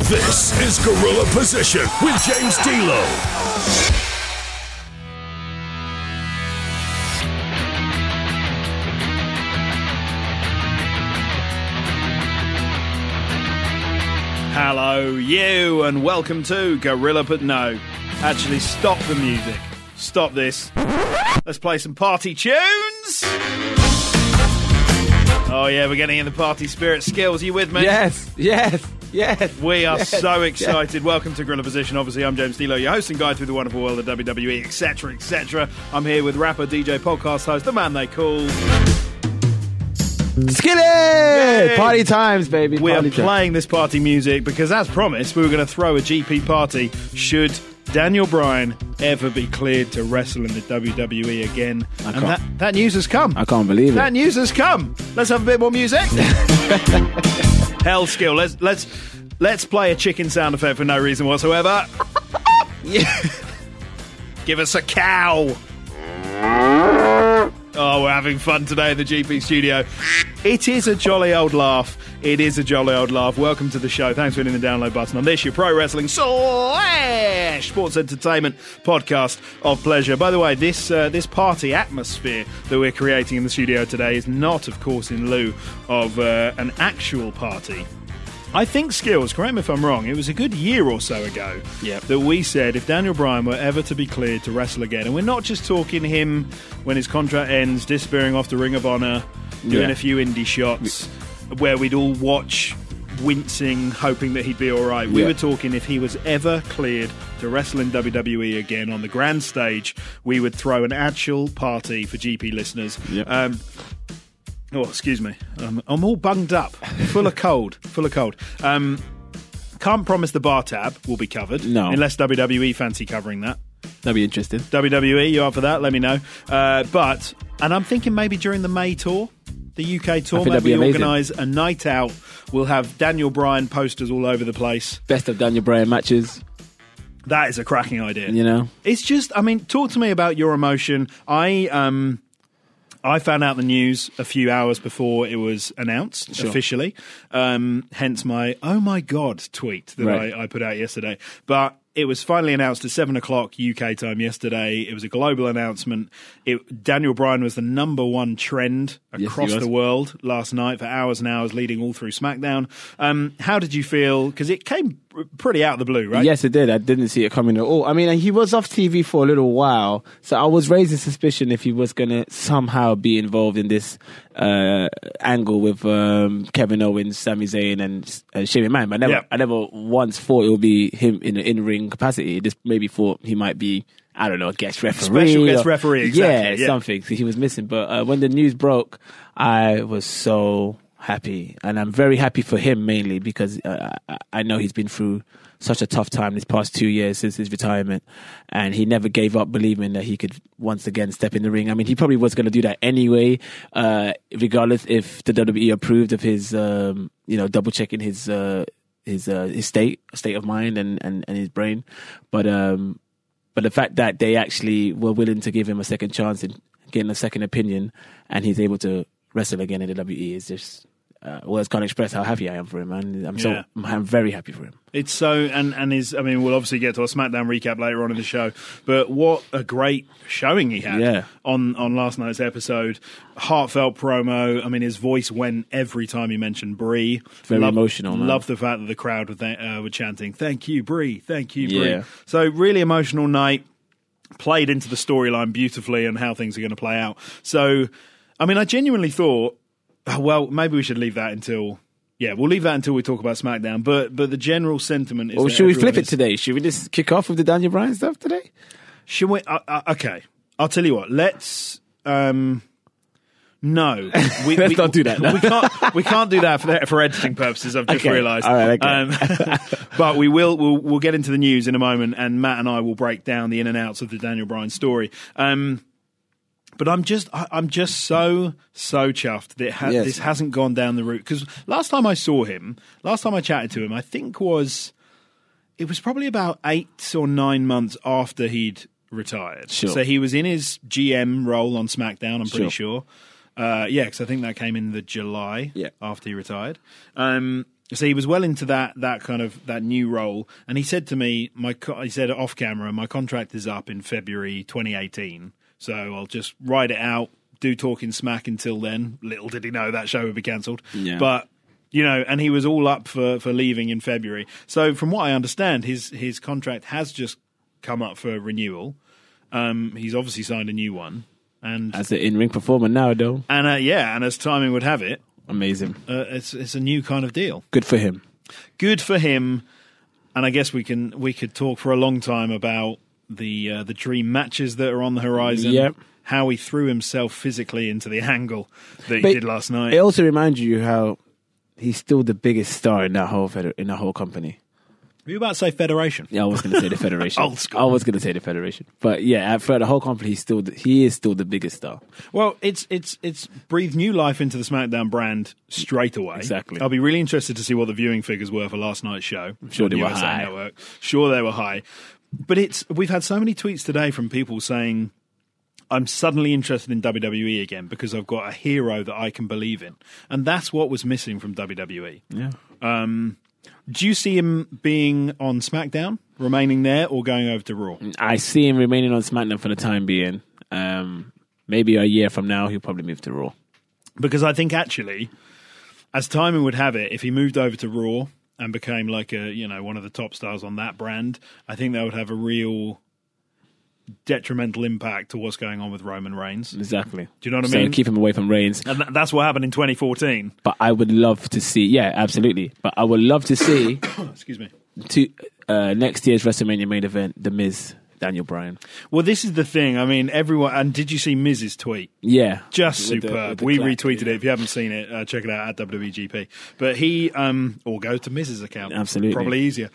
This is Gorilla Position with James D'Lo. Hello, you, and welcome to Gorilla. But no, actually, stop the music. Stop this. Let's play some party tunes. Oh yeah, we're getting in the party spirit. Skills, you with me? Yes. We are so excited. Welcome to Gorilla Position. Obviously, I'm James D'Lo, your host and guide through the wonderful world of WWE, etc., etc. I'm here with rapper, DJ, podcast host, the man they call... Skillet! Yay! Party times, baby. We Party are playing this party music because, as promised, we were going to throw a GP party should Daniel Bryan ever be cleared to wrestle in the WWE again. And that news has come. I can't believe it. That news has come. Let's have a bit more music. Hell, Skill. Let's play a chicken sound effect for no reason whatsoever. Yeah. Give us a cow. Oh, we're having fun today in the GP studio. It is a jolly old laugh. It is a jolly old laugh. Welcome to the show. Thanks for hitting the download button on this, your pro wrestling / sports entertainment podcast of pleasure. By the way, this party atmosphere that we're creating in the studio today is not, of course, in lieu of an actual party. I think, Skills, correct me if I'm wrong, it was a good year or so ago that we said if Daniel Bryan were ever to be cleared to wrestle again, and we're not just talking him when his contract ends, disappearing off to Ring of Honor, doing a few indie shots where we'd all watch wincing, hoping that he'd be all right. We were talking if he was ever cleared to wrestle in WWE again on the grand stage, we would throw an actual party for GP listeners. Oh, excuse me. I'm all bunged up, full of cold. Can't promise the bar tab will be covered. No. Unless WWE fancy covering that. That'd be interesting. WWE, you up for that? Let me know. And I'm thinking maybe during the May tour, the UK tour, maybe we organise a night out. We'll have Daniel Bryan posters all over the place. Best of Daniel Bryan matches. That is a cracking idea. You know? It's just, talk to me about your emotion. I found out the news a few hours before it was announced officially, hence my "oh my god" tweet that I put out yesterday. But it was finally announced at 7 o'clock UK time yesterday. It was a global announcement. Daniel Bryan was the number one trend across the world last night for hours and hours, leading all through SmackDown. How did you feel? Because it came pretty out of the blue, right? Yes, it did. I didn't see it coming at all. He was off TV for a little while, so I was raising suspicion if he was going to somehow be involved in this angle with Kevin Owens, Sami Zayn, and Shane McMahon. But I never once thought it would be him in an in-ring capacity. Just maybe thought he might be, I don't know, a guest referee. Special guest referee, exactly. Something. So he was missing. But when the news broke, I was so happy. And I'm very happy for him mainly because I know he's been through such a tough time this past 2 years since his retirement, and he never gave up believing that he could once again step in the ring. He probably was going to do that anyway, regardless if the WWE approved of his, double checking his state of mind and his brain. But the fact that they actually were willing to give him a second chance and getting a second opinion, and he's able to wrestle again in the WWE is just. Words can't express how happy I am for him, man. I'm very happy for him. It's so, we'll obviously get to a SmackDown recap later on in the show, but what a great showing he had on last night's episode. Heartfelt promo. His voice went every time he mentioned Brie. Very emotional, man. Love the fact that the crowd were chanting, "Thank you, Brie. Thank you, Brie." So really emotional night, played into the storyline beautifully and how things are going to play out. So, I genuinely thought, well, maybe we should leave that until... Yeah, we'll leave that until we talk about SmackDown. But the general sentiment is... Or should we flip it today? Should we just kick off with the Daniel Bryan stuff today? Should we? Okay. I'll tell you what. Let's... No. Let's not do that. No? We can't do that for editing purposes, I've just realised. All right, okay. But we'll get into the news in a moment, and Matt and I will break down the in and outs of the Daniel Bryan story. But I'm just so chuffed that this hasn't gone down the route. Because last time I chatted to him, I think it was probably about 8 or 9 months after he'd retired. Sure. So he was in his GM role on SmackDown, I'm pretty sure. Because I think that came in the July after he retired. So he was well into that new role, and he said to me, he said off camera, my contract is up in February 2018, so I'll just ride it out, do Talking Smack until then. Little did he know that show would be cancelled. Yeah. But and he was all up for leaving in February. So from what I understand, his contract has just come up for renewal. He's obviously signed a new one, and as an in-ring performer now, though, and and as timing would have it. Amazing. It's a new kind of deal. Good for him. Good for him. And I guess we could talk for a long time about the dream matches that are on the horizon. Yep. How he threw himself physically into the angle that he did last night. It also reminds you how he's still the biggest star in that whole company. Were you about to say Federation? Yeah, I was going to say the Federation. Old school. I was going to say the Federation, but yeah, for the whole company, he is still the biggest star. Well, it's breathed new life into the SmackDown brand straight away. Exactly. I'll be really interested to see what the viewing figures were for last night's show. I'm sure they were USA high. Network. Sure, they were high. But we've had so many tweets today from people saying, I'm suddenly interested in WWE again because I've got a hero that I can believe in, and that's what was missing from WWE. Yeah. Do you see him being on SmackDown, remaining there, or going over to Raw? I see him remaining on SmackDown for the time being. Maybe a year from now, he'll probably move to Raw. Because I think actually, as timing would have it, if he moved over to Raw and became like one of the top stars on that brand, I think that would have a real detrimental impact to what's going on with Roman Reigns. Exactly. Do you know what I mean? So keep him away from Reigns. And that's what happened in 2014. But I would love to see, yeah, absolutely. But I would love to see excuse me, next year's WrestleMania main event, The Miz, Daniel Bryan. Well, this is the thing. I mean, everyone. And did you see Miz's tweet? Yeah, just with superb. with We clap, retweeted yeah. it. If you haven't seen it, check it out at WGP. But he, or go to Miz's account. Absolutely, probably easier.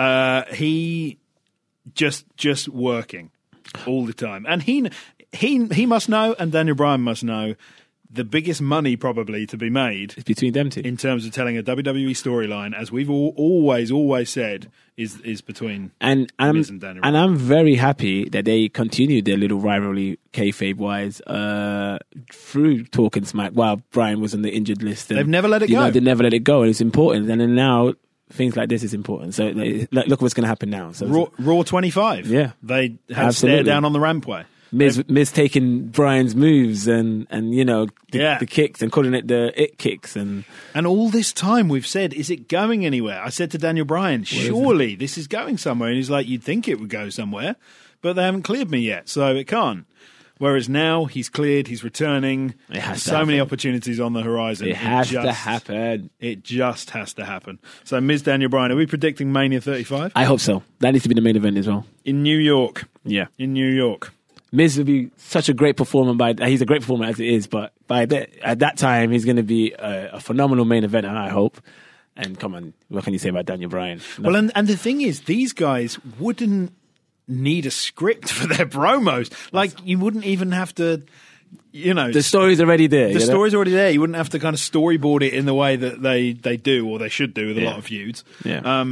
He just working all the time, and he must know, and Daniel Bryan must know. The biggest money probably to be made it's between them two in terms of telling a WWE storyline, as we've always said, is between Miz and Daniel. And I'm very happy that they continued their little rivalry kayfabe wise through Talking Smack while Bryan was on the injured list. And, they've never let it go. They never let it go, and it's important. And then now things like this is important. So look what's going to happen now. So Raw 25. Yeah, they had stare down on the rampway. Miz taking Bryan's moves and the kicks and calling it the it kicks and all this time we've said, is it going anywhere? I said to Daniel Bryan, surely this is going somewhere, and he's like, you'd think it would go somewhere, but they haven't cleared me yet, so it can't. Whereas now he's cleared, he's returning. It has so to many opportunities on the horizon. It has to happen. It just has to happen. So Miz, Daniel Bryan, are we predicting Mania 35? I hope so. That needs to be the main event as well. In New York. Yeah. In New York. Miz will be such a great performer. He's a great performer as it is, but at that time, he's going to be a phenomenal main event, I hope. And come on, what can you say about Daniel Bryan? Well, and the thing is, these guys wouldn't need a script for their promos. Like, you wouldn't even have to, the story's already there. The story's already there. You wouldn't have to kind of storyboard it in the way that they do, or they should do with a lot of feuds. Yeah.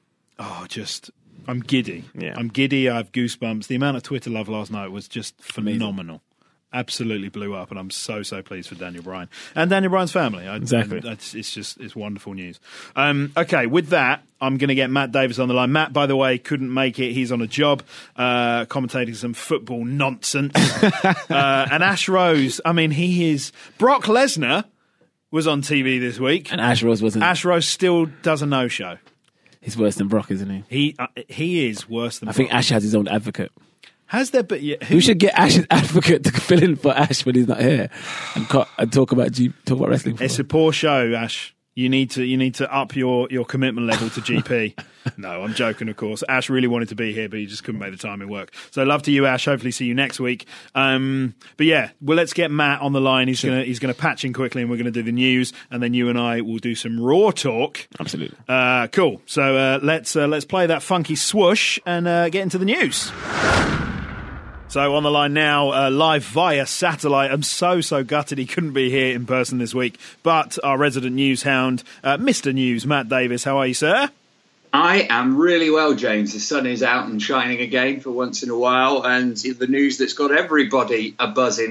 I'm giddy. Yeah. I'm giddy. I have goosebumps. The amount of Twitter love last night was just phenomenal. Amazing. Absolutely blew up, and I'm so pleased for Daniel Bryan and Daniel Bryan's family. Exactly. It's wonderful news. Okay, with that, I'm going to get Matt Davis on the line. Matt, by the way, couldn't make it. He's on a job commentating some football nonsense. And Ash Rose, I mean, he is... Brock Lesnar was on TV this week. And Ash Rose wasn't. Ash Rose still does a no-show. He's worse than Brock, isn't he? He is worse than Brock. I think Ash has his own advocate. Has there been... Who should get Ash's advocate to fill in for Ash when he's not here and talk about wrestling? It's a poor show, Ash. You need to up your commitment level to GP. No, I'm joking, of course. Ash really wanted to be here, but he just couldn't make the time in work. So love to you, Ash. Hopefully see you next week. But yeah, well, let's get Matt on the line. He's gonna patch in quickly, and we're gonna do the news, and then you and I will do some Raw talk. Absolutely. Cool. So let's play that funky swoosh and get into the news. So on the line now, live via satellite. I'm so gutted he couldn't be here in person this week. But our resident news hound, Mr. News, Matt Davis, how are you, sir? I am really well, James. The sun is out and shining again for once in a while. And the news that's got everybody a-buzzing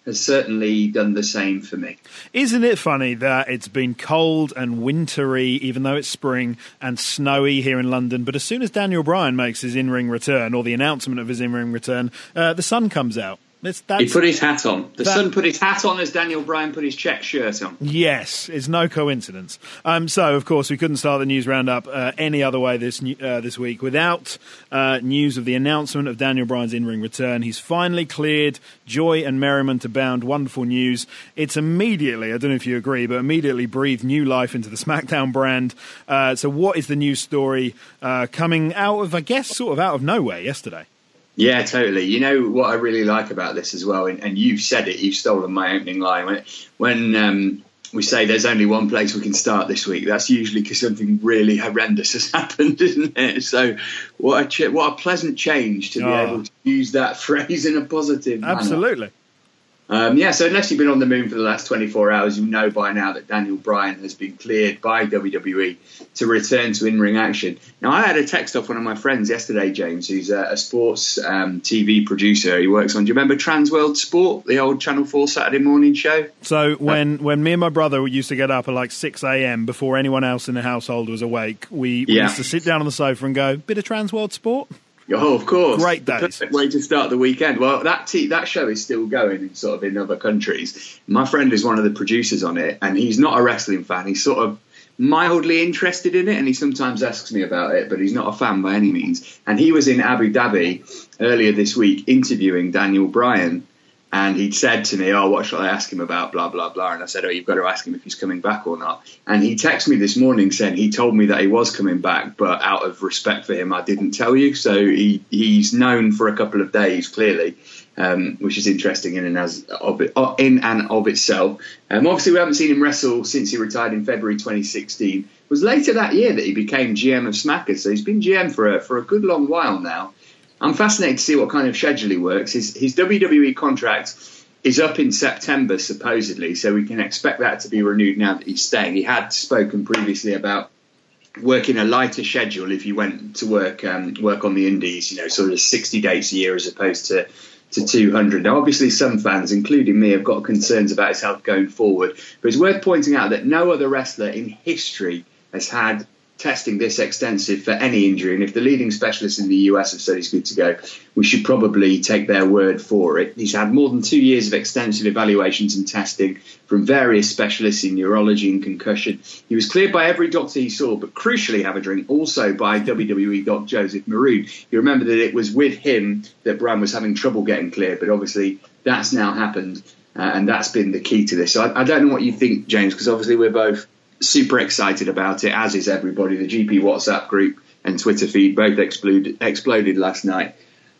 has certainly done the same for me. Isn't it funny that it's been cold and wintry, even though it's spring, and snowy here in London, but as soon as Daniel Bryan makes his in-ring return, or the announcement of his in-ring return, the sun comes out. He put his hat on. The sun put his hat on as Daniel Bryan put his check shirt on. Yes, it's no coincidence. So, of course, we couldn't start the news roundup any other way this week without news of the announcement of Daniel Bryan's in-ring return. He's finally cleared. Joy and merriment abound. Wonderful news. It's immediately, I don't know if you agree, but immediately breathed new life into the SmackDown brand. So what is the news story coming out of, I guess, sort of out of nowhere yesterday? Yeah, totally. You know what I really like about this as well, and you've said it, you've stolen my opening line. When we say there's only one place we can start this week, that's usually because something really horrendous has happened, isn't it? So what a pleasant change to be able to use that phrase in a positive manner. Absolutely. So unless you've been on the moon for the last 24 hours, you know by now that Daniel Bryan has been cleared by WWE to return to in-ring action. Now, I had a text off one of my friends yesterday, James, who's a sports TV producer. He works on, do you remember Transworld Sport, the old Channel 4 Saturday morning show? So when me and my brother used to get up at like 6 a.m. before anyone else in the household was awake, we used to sit down on the sofa and go, bit of Transworld Sport? Oh, of course. Great days. Perfect way to start the weekend. Well, that show is still going in other countries. My friend is one of the producers on it, and he's not a wrestling fan. He's sort of mildly interested in it, and he sometimes asks me about it, but he's not a fan by any means. And he was in Abu Dhabi earlier this week interviewing Daniel Bryan, and he'd said to me, what shall I ask him about, blah, blah, blah. And I said, you've got to ask him if he's coming back or not. And he texted me this morning saying he told me that he was coming back, but out of respect for him, I didn't tell you. So he's known for a couple of days, clearly, which is interesting in and of itself. Obviously, we haven't seen him wrestle since he retired in February 2016. It was later that year that he became GM of Smackers. So he's been GM for a good long while now. I'm fascinated to see what kind of schedule he works. His WWE contract is up in September, supposedly, so we can expect that to be renewed now that he's staying. He had spoken previously about working a lighter schedule if you went to work on the indies, sort of 60 dates a year as opposed to 200. Now, obviously, some fans, including me, have got concerns about his health going forward, but it's worth pointing out that no other wrestler in history has had testing this extensive for any injury, and if the leading specialists in the US have said he's good to go, we should probably take their word for it. He's had more than 2 years of extensive evaluations and testing from various specialists in neurology and concussion. He was cleared by every doctor he saw, but crucially, Haverdring, also by WWE Doc Joseph Maroon. You remember that it was with him that Bryan was having trouble getting cleared, but obviously that's now happened, and that's been the key to this. So I don't know what you think, James, because obviously we're both super excited about it, as is everybody. The GP WhatsApp group and Twitter feed both exploded last night.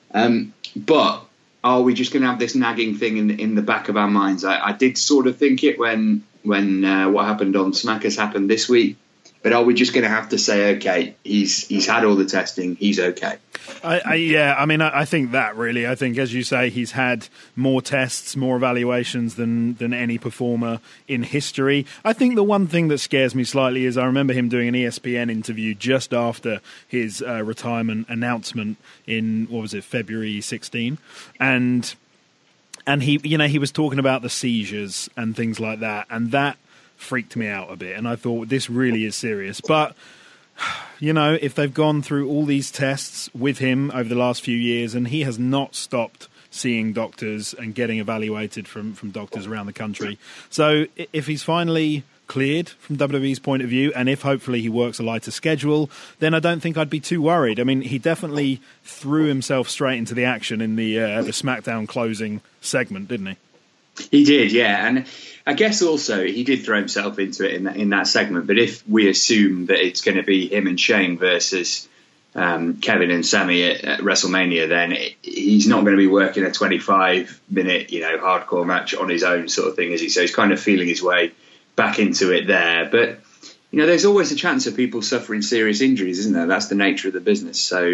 But are we just going to have this nagging thing in the back of our minds? I did sort of think it when what happened on Smackers happened this week. But are we just going to have to say, okay, he's had all the testing, he's okay? I think that really. I think, as you say, he's had more tests, more evaluations than any performer in history. I think the one thing that scares me slightly is I remember him doing an ESPN interview just after his retirement announcement in, February 16, and he was talking about the seizures and things like that, and that freaked me out a bit, and I thought this really is serious. But if they've gone through all these tests with him over the last few years, and he has not stopped seeing doctors and getting evaluated from doctors around the country, so if he's finally cleared from WWE's point of view, and if hopefully he works a lighter schedule, then I don't think I'd be too worried. I mean, he definitely threw himself straight into the action in the SmackDown closing segment, didn't he? He did, yeah, and I guess also he did throw himself into it in that segment. But if we assume that it's going to be him and Shane versus Kevin and Sami at WrestleMania, then he's not going to be working a 25-minute, hardcore match on his own sort of thing, is he? So he's kind of feeling his way back into it there. But there's always a chance of people suffering serious injuries, isn't there? That's the nature of the business. So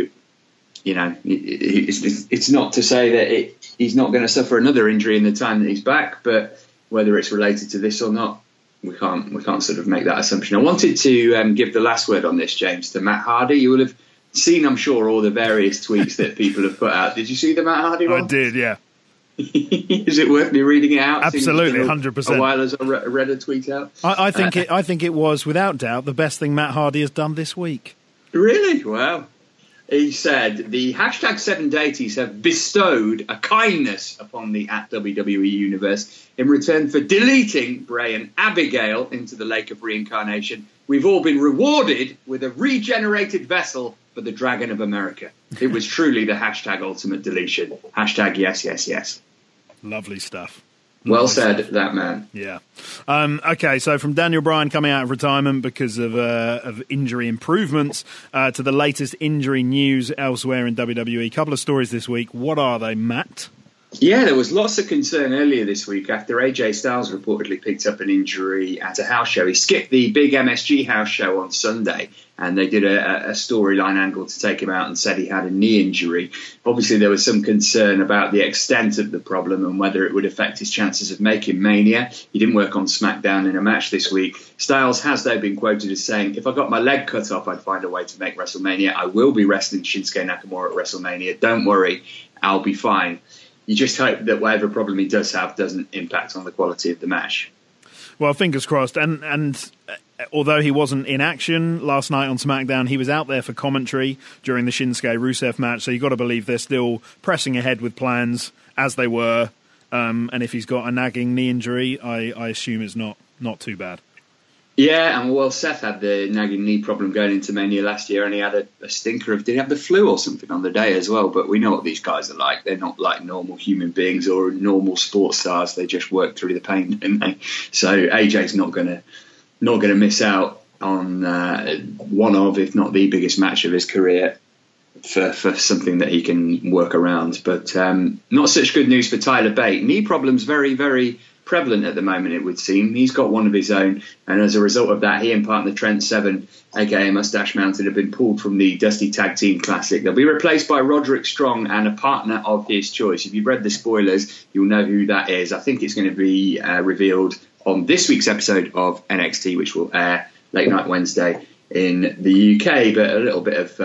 it's not to say that he's not going to suffer another injury in the time that he's back, but whether it's related to this or not, we can't sort of make that assumption. I wanted to give the last word on this, James, to Matt Hardy. You will have seen, I'm sure, all the various tweets that people have put out. Did you see the Matt Hardy one? I did, yeah. Is it worth me reading it out? Absolutely, 100%. A while as I read a tweet out. I think it was, without doubt, the best thing Matt Hardy has done this week. Really? Wow. He said, the hashtag 7daties have bestowed a kindness upon the @WWE Universe in return for deleting Bray and Abigail into the Lake of Reincarnation. We've all been rewarded with a regenerated vessel for the Dragon of America. It was truly the hashtag ultimate deletion. Hashtag yes, yes, yes. Lovely stuff. Well said, that man. Yeah. Okay, so from Daniel Bryan coming out of retirement because of injury improvements to the latest injury news elsewhere in WWE. Couple of stories this week. What are they, Matt? Yeah, there was lots of concern earlier this week after AJ Styles reportedly picked up an injury at a house show. He skipped the big MSG house show on Sunday, and they did a storyline angle to take him out and said he had a knee injury. Obviously, there was some concern about the extent of the problem and whether it would affect his chances of making Mania. He didn't work on SmackDown in a match this week. Styles has, though, been quoted as saying, if I got my leg cut off, I'd find a way to make WrestleMania. I will be wrestling Shinsuke Nakamura at WrestleMania. Don't worry, I'll be fine. You just hope that whatever problem he does have doesn't impact on the quality of the match. Well, fingers crossed. And although he wasn't in action last night on SmackDown, he was out there for commentary during the Shinsuke-Rusev match, so you've got to believe they're still pressing ahead with plans as they were. And if he's got a nagging knee injury, I assume it's not too bad. Yeah, and well, Seth had the nagging knee problem going into Mania last year, and he had a stinker of, did he have the flu or something on the day as well? But we know what these guys are like. They're not like normal human beings or normal sports stars. They just work through the pain, don't they? So AJ's not gonna miss out on one of, if not the biggest match of his career for something that he can work around. But not such good news for Tyler Bate. Knee problems very, very prevalent at the moment, it would seem. He's got one of his own, and as a result of that, he and partner Trent Seven, aka Mustache Mountain, have been pulled from the Dusty Tag Team Classic. They'll be replaced by Roderick Strong and a partner of his choice. If you've read the spoilers, you'll know who that is. I think it's going to be revealed on this week's episode of NXT, which will air late night Wednesday in the UK. But a little bit of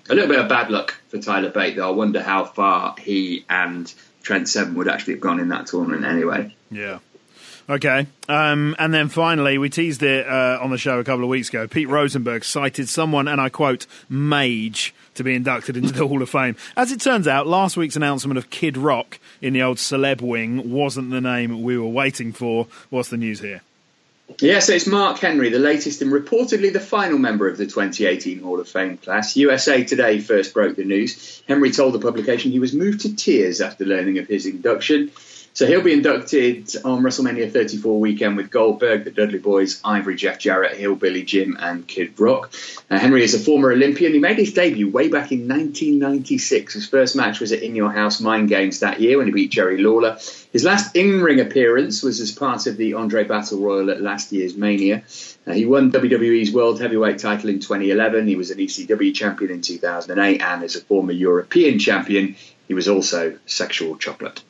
bad luck for Tyler Bate, though. I wonder how far he and Trent Seven would actually have gone in that tournament anyway. Yeah. Okay. And then finally, we teased it on the show a couple of weeks ago. Pete Rosenberg cited someone, and I quote, mage, to be inducted into the Hall of Fame. As it turns out, last week's announcement of Kid Rock in the old celeb wing wasn't the name we were waiting for. What's the news here? Yeah, so it's Mark Henry, the latest and reportedly the final member of the 2018 Hall of Fame class. USA Today first broke the news. Henry told the publication he was moved to tears after learning of his induction. So he'll be inducted on WrestleMania 34 weekend with Goldberg, the Dudley Boys, Ivory, Jeff Jarrett, Hillbilly Jim and Kid Rock. Henry is a former Olympian. He made his debut way back in 1996. His first match was at In Your House Mind Games that year when he beat Jerry Lawler. His last in-ring appearance was as part of the Andre Battle Royal at last year's Mania. He won WWE's World Heavyweight title in 2011. He was an ECW champion in 2008. And as a former European champion, he was also sexual chocolate.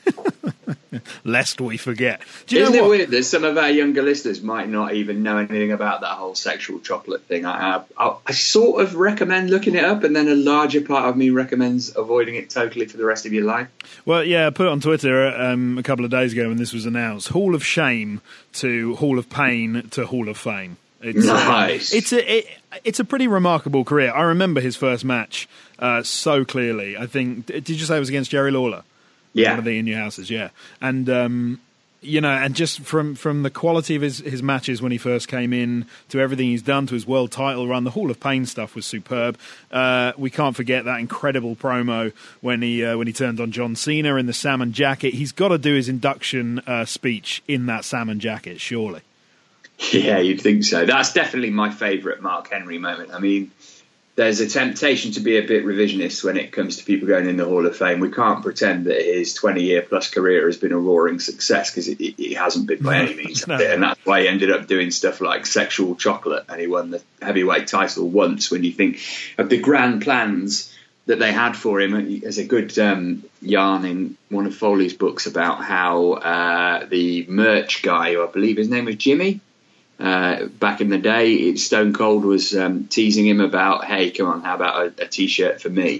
Lest we forget. Isn't it weird that some of our younger listeners might not even know anything about that whole sexual chocolate thing? I sort of recommend looking it up, and then a larger part of me recommends avoiding it totally for the rest of your life. Well, yeah, I put it on Twitter a couple of days ago when this was announced. Hall of Shame to Hall of Pain to Hall of Fame. It's, nice. It's a pretty remarkable career. I remember his first match so clearly. I think, did you say it was against Jerry Lawler? Yeah. One of the In Your Houses, yeah. And, and just from the quality of his matches when he first came in to everything he's done to his world title run, the Hall of Pain stuff was superb. We can't forget that incredible promo when he turned on John Cena in the salmon jacket. He's got to do his induction speech in that salmon jacket, surely. Yeah, you'd think so. That's definitely my favourite Mark Henry moment. I mean, there's a temptation to be a bit revisionist when it comes to people going in the Hall of Fame. We can't pretend that his 20-year-plus career has been a roaring success, because it hasn't been by any means. No. And that's why he ended up doing stuff like Sexual Chocolate, and he won the heavyweight title once. When you think of the grand plans that they had for him, there's a good yarn in one of Foley's books about how the merch guy, who I believe his name was Jimmy, back in the day, Stone Cold was teasing him about, hey, come on, how about a T-shirt for me?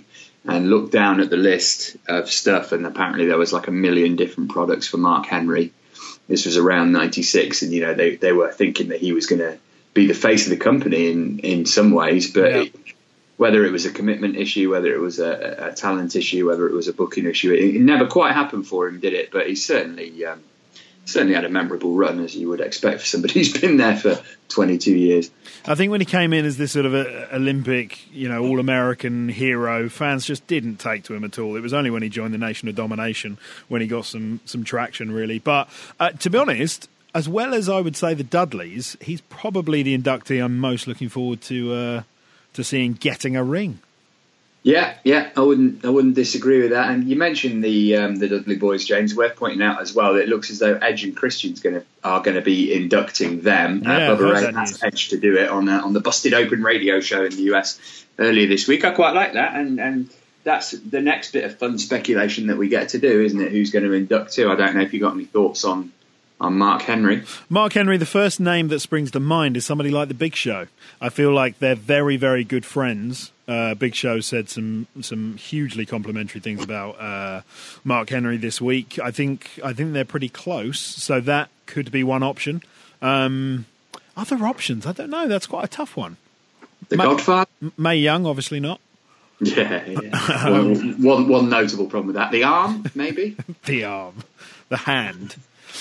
and looked down at the list of stuff, and apparently there was like 1 million different products for Mark Henry. This was around 96, and they were thinking that he was going to be the face of the company in some ways, but whether it was a commitment issue, whether it was a talent issue, whether it was a booking issue, it never quite happened for him, did it? But he certainly had a memorable run, as you would expect for somebody who's been there for 22 years. I think when he came in as this sort of Olympic, all-American hero, fans just didn't take to him at all. It was only when he joined the Nation of Domination when he got some traction, really. But to be honest, as well as I would say the Dudleys, he's probably the inductee I'm most looking forward to seeing getting a ring. Yeah, I wouldn't disagree with that. And you mentioned the Dudley boys, James. Worth pointing out as well that it looks as though Edge and Christian's are going to be inducting them. Bubba Ray asked Edge to do it on the Busted Open radio show in the US earlier this week. I quite like that, and that's the next bit of fun speculation that we get to do, isn't it? Who's going to induct who? I don't know if you got any thoughts on Mark Henry. Mark Henry, the first name that springs to mind is somebody like the Big Show. I feel like they're very, very good friends. Big Show said some hugely complimentary things about Mark Henry this week. I think they're pretty close, so that could be one option. Other options, I don't know. That's quite a tough one. The Godfather? Mae Young, obviously not. Yeah. One notable problem with that. The arm, maybe? The arm. The hand.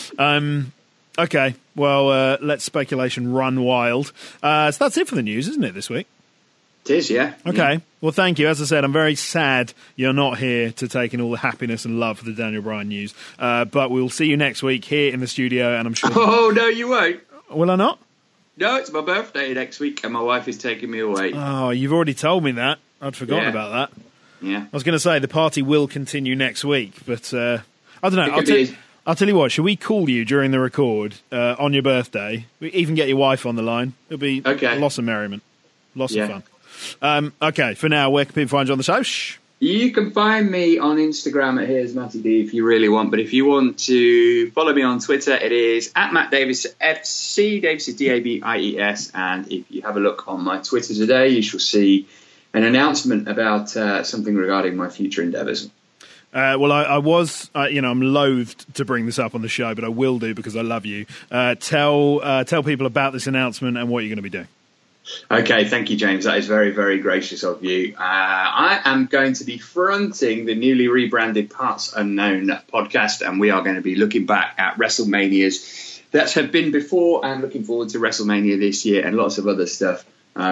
Okay, well, let speculation run wild. So that's it for the news, isn't it, this week? It is, yeah. Okay, well, thank you. As I said, I'm very sad you're not here to take in all the happiness and love for the Daniel Bryan news. But we'll see you next week here in the studio, and I'm sure... Oh, no, you won't. Will I not? No, it's my birthday next week, and my wife is taking me away. Oh, you've already told me that. I'd forgotten about that. Yeah. I was going to say the party will continue next week, but I don't know. I'll tell you what, should we call you during the record on your birthday? We even get your wife on the line. It'll be lots of merriment. Lots of fun. Okay, for now, where can people find you on the show? You can find me on Instagram at Here's Matty D if you really want. But if you want to follow me on Twitter, it is at Matt Davis FC. Davis is Davies. And if you have a look on my Twitter today, you shall see an announcement about something regarding my future endeavours. Well, I was, I'm loathed to bring this up on the show, but I will do because I love you. Tell people about this announcement and what you're going to be doing. Okay, thank you, James. That is very, very gracious of you. I am going to be fronting the newly rebranded Parts Unknown podcast, and we are going to be looking back at WrestleManias that have been before and looking forward to WrestleMania this year and lots of other stuff.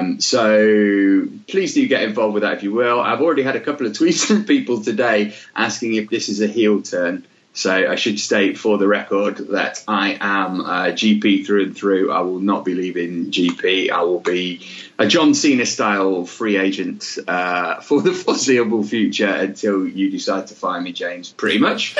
So please do get involved with that if you will. I've already had a couple of tweets from people today asking if this is a heel turn. So I should state for the record that I am GP through and through. I will not be leaving GP. I will be a John Cena style free agent for the foreseeable future until you decide to fire me, James, pretty much.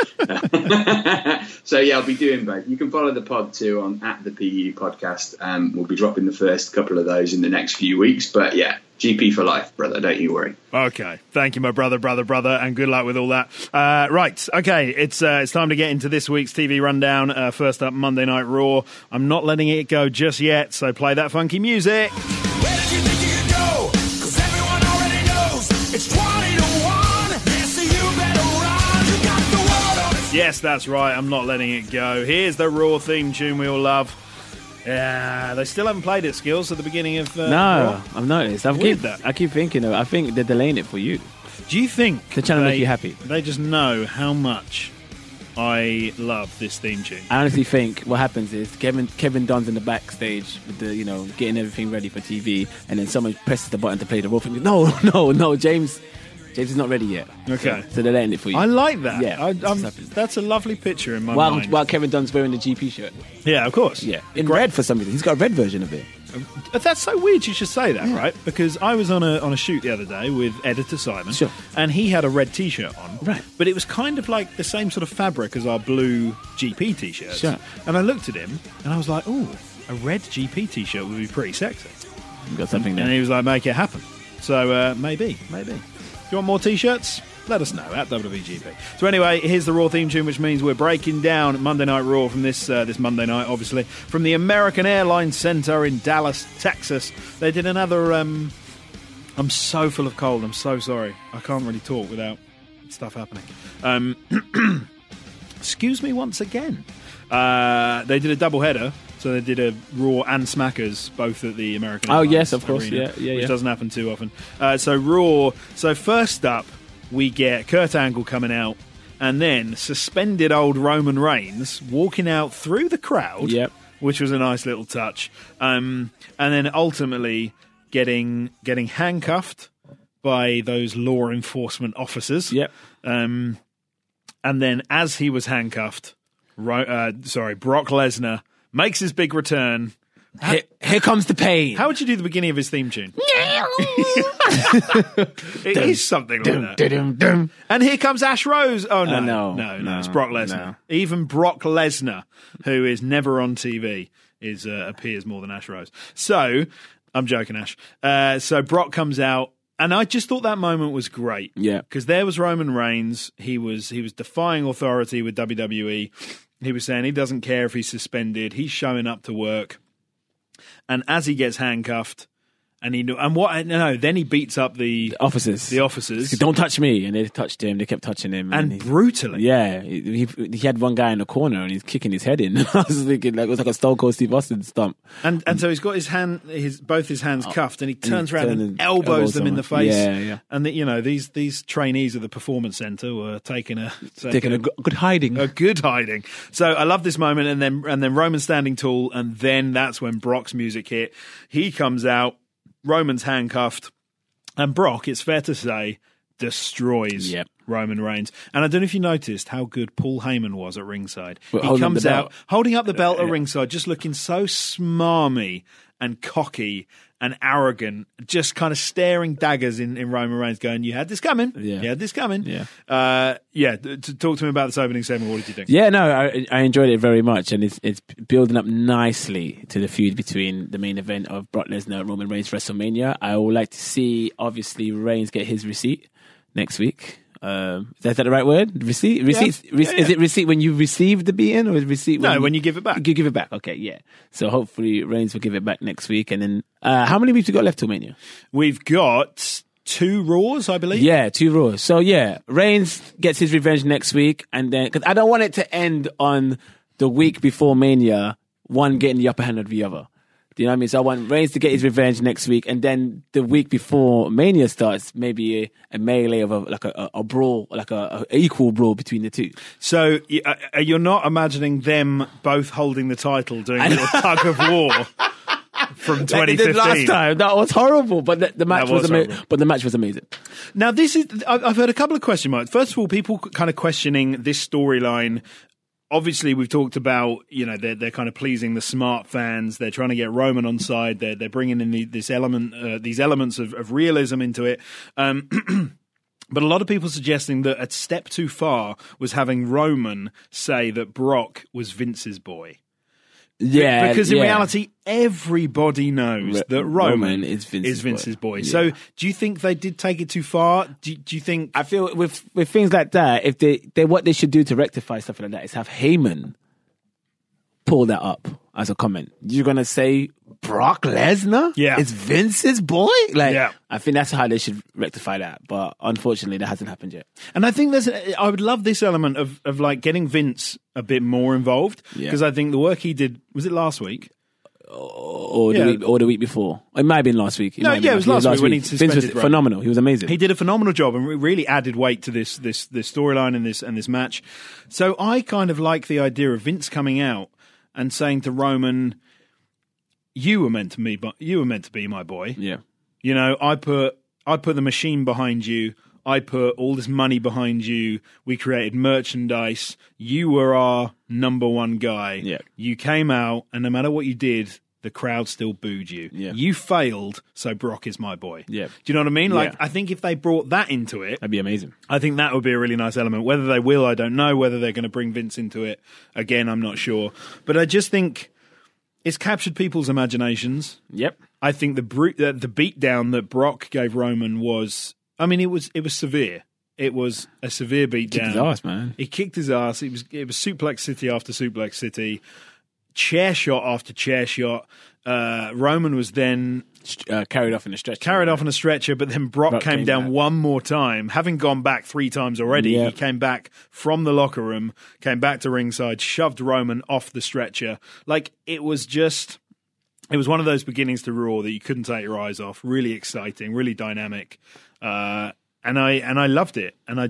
So yeah, I'll be doing both. You can follow the pod too on @the PU podcast. We'll be dropping the first couple of those in the next few weeks. But yeah, GP for life, brother. Don't you worry. Okay. Thank you, my brother, and good luck with all that. Right. Okay. It's time to get into this week's TV rundown. First up, Monday Night Raw. I'm not letting it go just yet, so play that funky music. Where did you think you could go? 'Cause everyone already knows it's 20 to 1. Yes, so you better run. You got the world on its... Yes, that's right. I'm not letting it go. Here's the Raw theme tune we all love. Yeah, they still haven't played it, Skills, at the beginning of No, Raw. I've noticed. I keep thinking of it. I think they're delaying it for you. Do you think they're trying to make you happy? They just know how much I love this theme tune. I honestly think what happens is Kevin Dunn's in the backstage with the getting everything ready for TV, and then someone presses the button to play the Raw theme. No, James is not ready yet. Okay. So they're letting it for you. I like that. Yeah. That's a lovely picture in my mind. While Kevin Dunn's wearing the GP shirt. Yeah, of course. Yeah. In red for some reason. He's got a red version of it. That's so weird you should say that, right? Because I was on a shoot the other day with editor Simon, sure, and he had a red T-shirt on, right? But it was kind of like the same sort of fabric as our blue GP T-shirts. Sure. And I looked at him and I was like, "Oh, a red GP T-shirt would be pretty sexy." You got something there. And he was like, "Make it happen." So maybe. If you want more T-shirts, let us know at WWGP. So anyway, here's the Raw theme tune, which means we're breaking down Monday Night Raw from this Monday night, obviously, from the American Airlines Center in Dallas, Texas. They did another I'm so full of cold. I'm so sorry. I can't really talk without stuff happening. Excuse me once again. They did a double header. So they did a Raw and Smackers, both at the American Airlines yes, of course. Arena, Yeah. which doesn't happen too often. So Raw. So first up, we get Kurt Angle coming out, and then suspended old Roman Reigns walking out through the crowd, Yep. which was a nice little touch. And then ultimately getting handcuffed by those law enforcement officers. Yep. And then as he was handcuffed, Brock Lesnar makes his big return. Here comes the pain. How would you do the beginning of his theme tune? It is something like that. And here comes Ash Rose. Oh, no. No, it's Brock Lesnar. No. Even Brock Lesnar, who is never on TV, appears more than Ash Rose. So, I'm joking, Ash. So Brock comes out, and I just thought that moment was great. Yeah. Because there was Roman Reigns. He was defying authority with WWE. He was saying he doesn't care if he's suspended. He's showing up to work. And as he gets handcuffed, then he beats up the officers. The officers. Don't touch me. And they touched him. They kept touching him. And brutally. Yeah. He had one guy in the corner and he's kicking his head in. I was thinking, it was like a Stone Cold Steve Austin stomp. And so he's got both his hands cuffed, and he turns around and elbows them in the face. Yeah. And these trainees of the Performance Center were taking a good hiding. A good hiding. So I love this moment, and then Roman standing tall, and then that's when Brock's music hit. He comes out. Roman's handcuffed, and Brock, it's fair to say, destroys Roman Reigns. And I don't know if you noticed how good Paul Heyman was at ringside. He comes out holding up the belt at ringside, just looking so smarmy and cocky and arrogant, just kind of staring daggers in Roman Reigns, going, "You had this coming. Yeah. You had this coming." Yeah. Talk to me about this opening segment. What did you think? Yeah, no, I enjoyed it very much, and it's building up nicely to the feud between the main event of Brock Lesnar and Roman Reigns WrestleMania. I would like to see, obviously, Reigns get his receipt next week. Is that the right word? Receipt? Is it receipt when you receive the beating, or is receipt when you give it back? You give it back. Okay, yeah. So hopefully Reigns will give it back next week, and then how many weeks we got left till Mania? We've got 2 Raws, I believe. Yeah, 2 Raws. So yeah, Reigns gets his revenge next week, and then because I don't want it to end on the week before Mania, one getting the upper hand of the other. Do you know what I mean? So I want Reigns to get his revenge next week, and then the week before Mania starts, maybe a melee of a brawl, like a equal brawl between the two. So you're not imagining them both holding the title, doing a little tug of war from 2015. Like they did last time. That was horrible, but the match was amazing. But the match was amazing. Now, I've heard a couple of question marks. First of all, people kind of questioning this storyline. Obviously, we've talked about, they're kind of pleasing the smart fans. They're trying to get Roman on side. They're bringing in these elements of realism into it. But a lot of people suggesting that a step too far was having Roman say that Brock was Vince's boy. Yeah, because in reality, everybody knows that Roman is Vince's boy. Yeah. So, do you think they did take it too far? Do you think? I feel with things like that, if they what they should do to rectify stuff like that is have Heyman pull that up as a comment. You're gonna say Brock Lesnar, it's Vince's boy. I think that's how they should rectify that. But unfortunately, that hasn't happened yet. And I think I would love this element of like getting Vince a bit more involved, because I think the work he did, was it last week? Or the week before. It might have been last week. It was last week when he suspended Vince was phenomenal. He was amazing. He did a phenomenal job and really added weight to this storyline and this match. So I kind of like the idea of Vince coming out and saying to Roman, "You were meant to be my boy. Yeah. I put the machine behind you. I put all this money behind you. We created merchandise. You were our number one guy. Yeah. You came out, and no matter what you did, the crowd still booed you. Yeah. You failed, so Brock is my boy." Yeah. Do you know what I mean? Yeah. I think if they brought that into it, That'd be amazing. I think that would be a really nice element. Whether they will, I don't know. Whether they're going to bring Vince into it, again, I'm not sure. But I just think it's captured people's imaginations. Yep. I think the beatdown that Brock gave Roman was, it was severe. It was a severe beatdown. Kicked his ass, man. He kicked his ass. It was suplex city after suplex city, chair shot after chair shot. Roman was then Carried off in a stretcher. Carried off in a stretcher, but then Brock came down back one more time. Having gone back 3 times already, he came back from the locker room, came back to ringside, shoved Roman off the stretcher. Like, it was one of those beginnings to Raw that you couldn't take your eyes off. Really exciting, really dynamic. And I loved it. And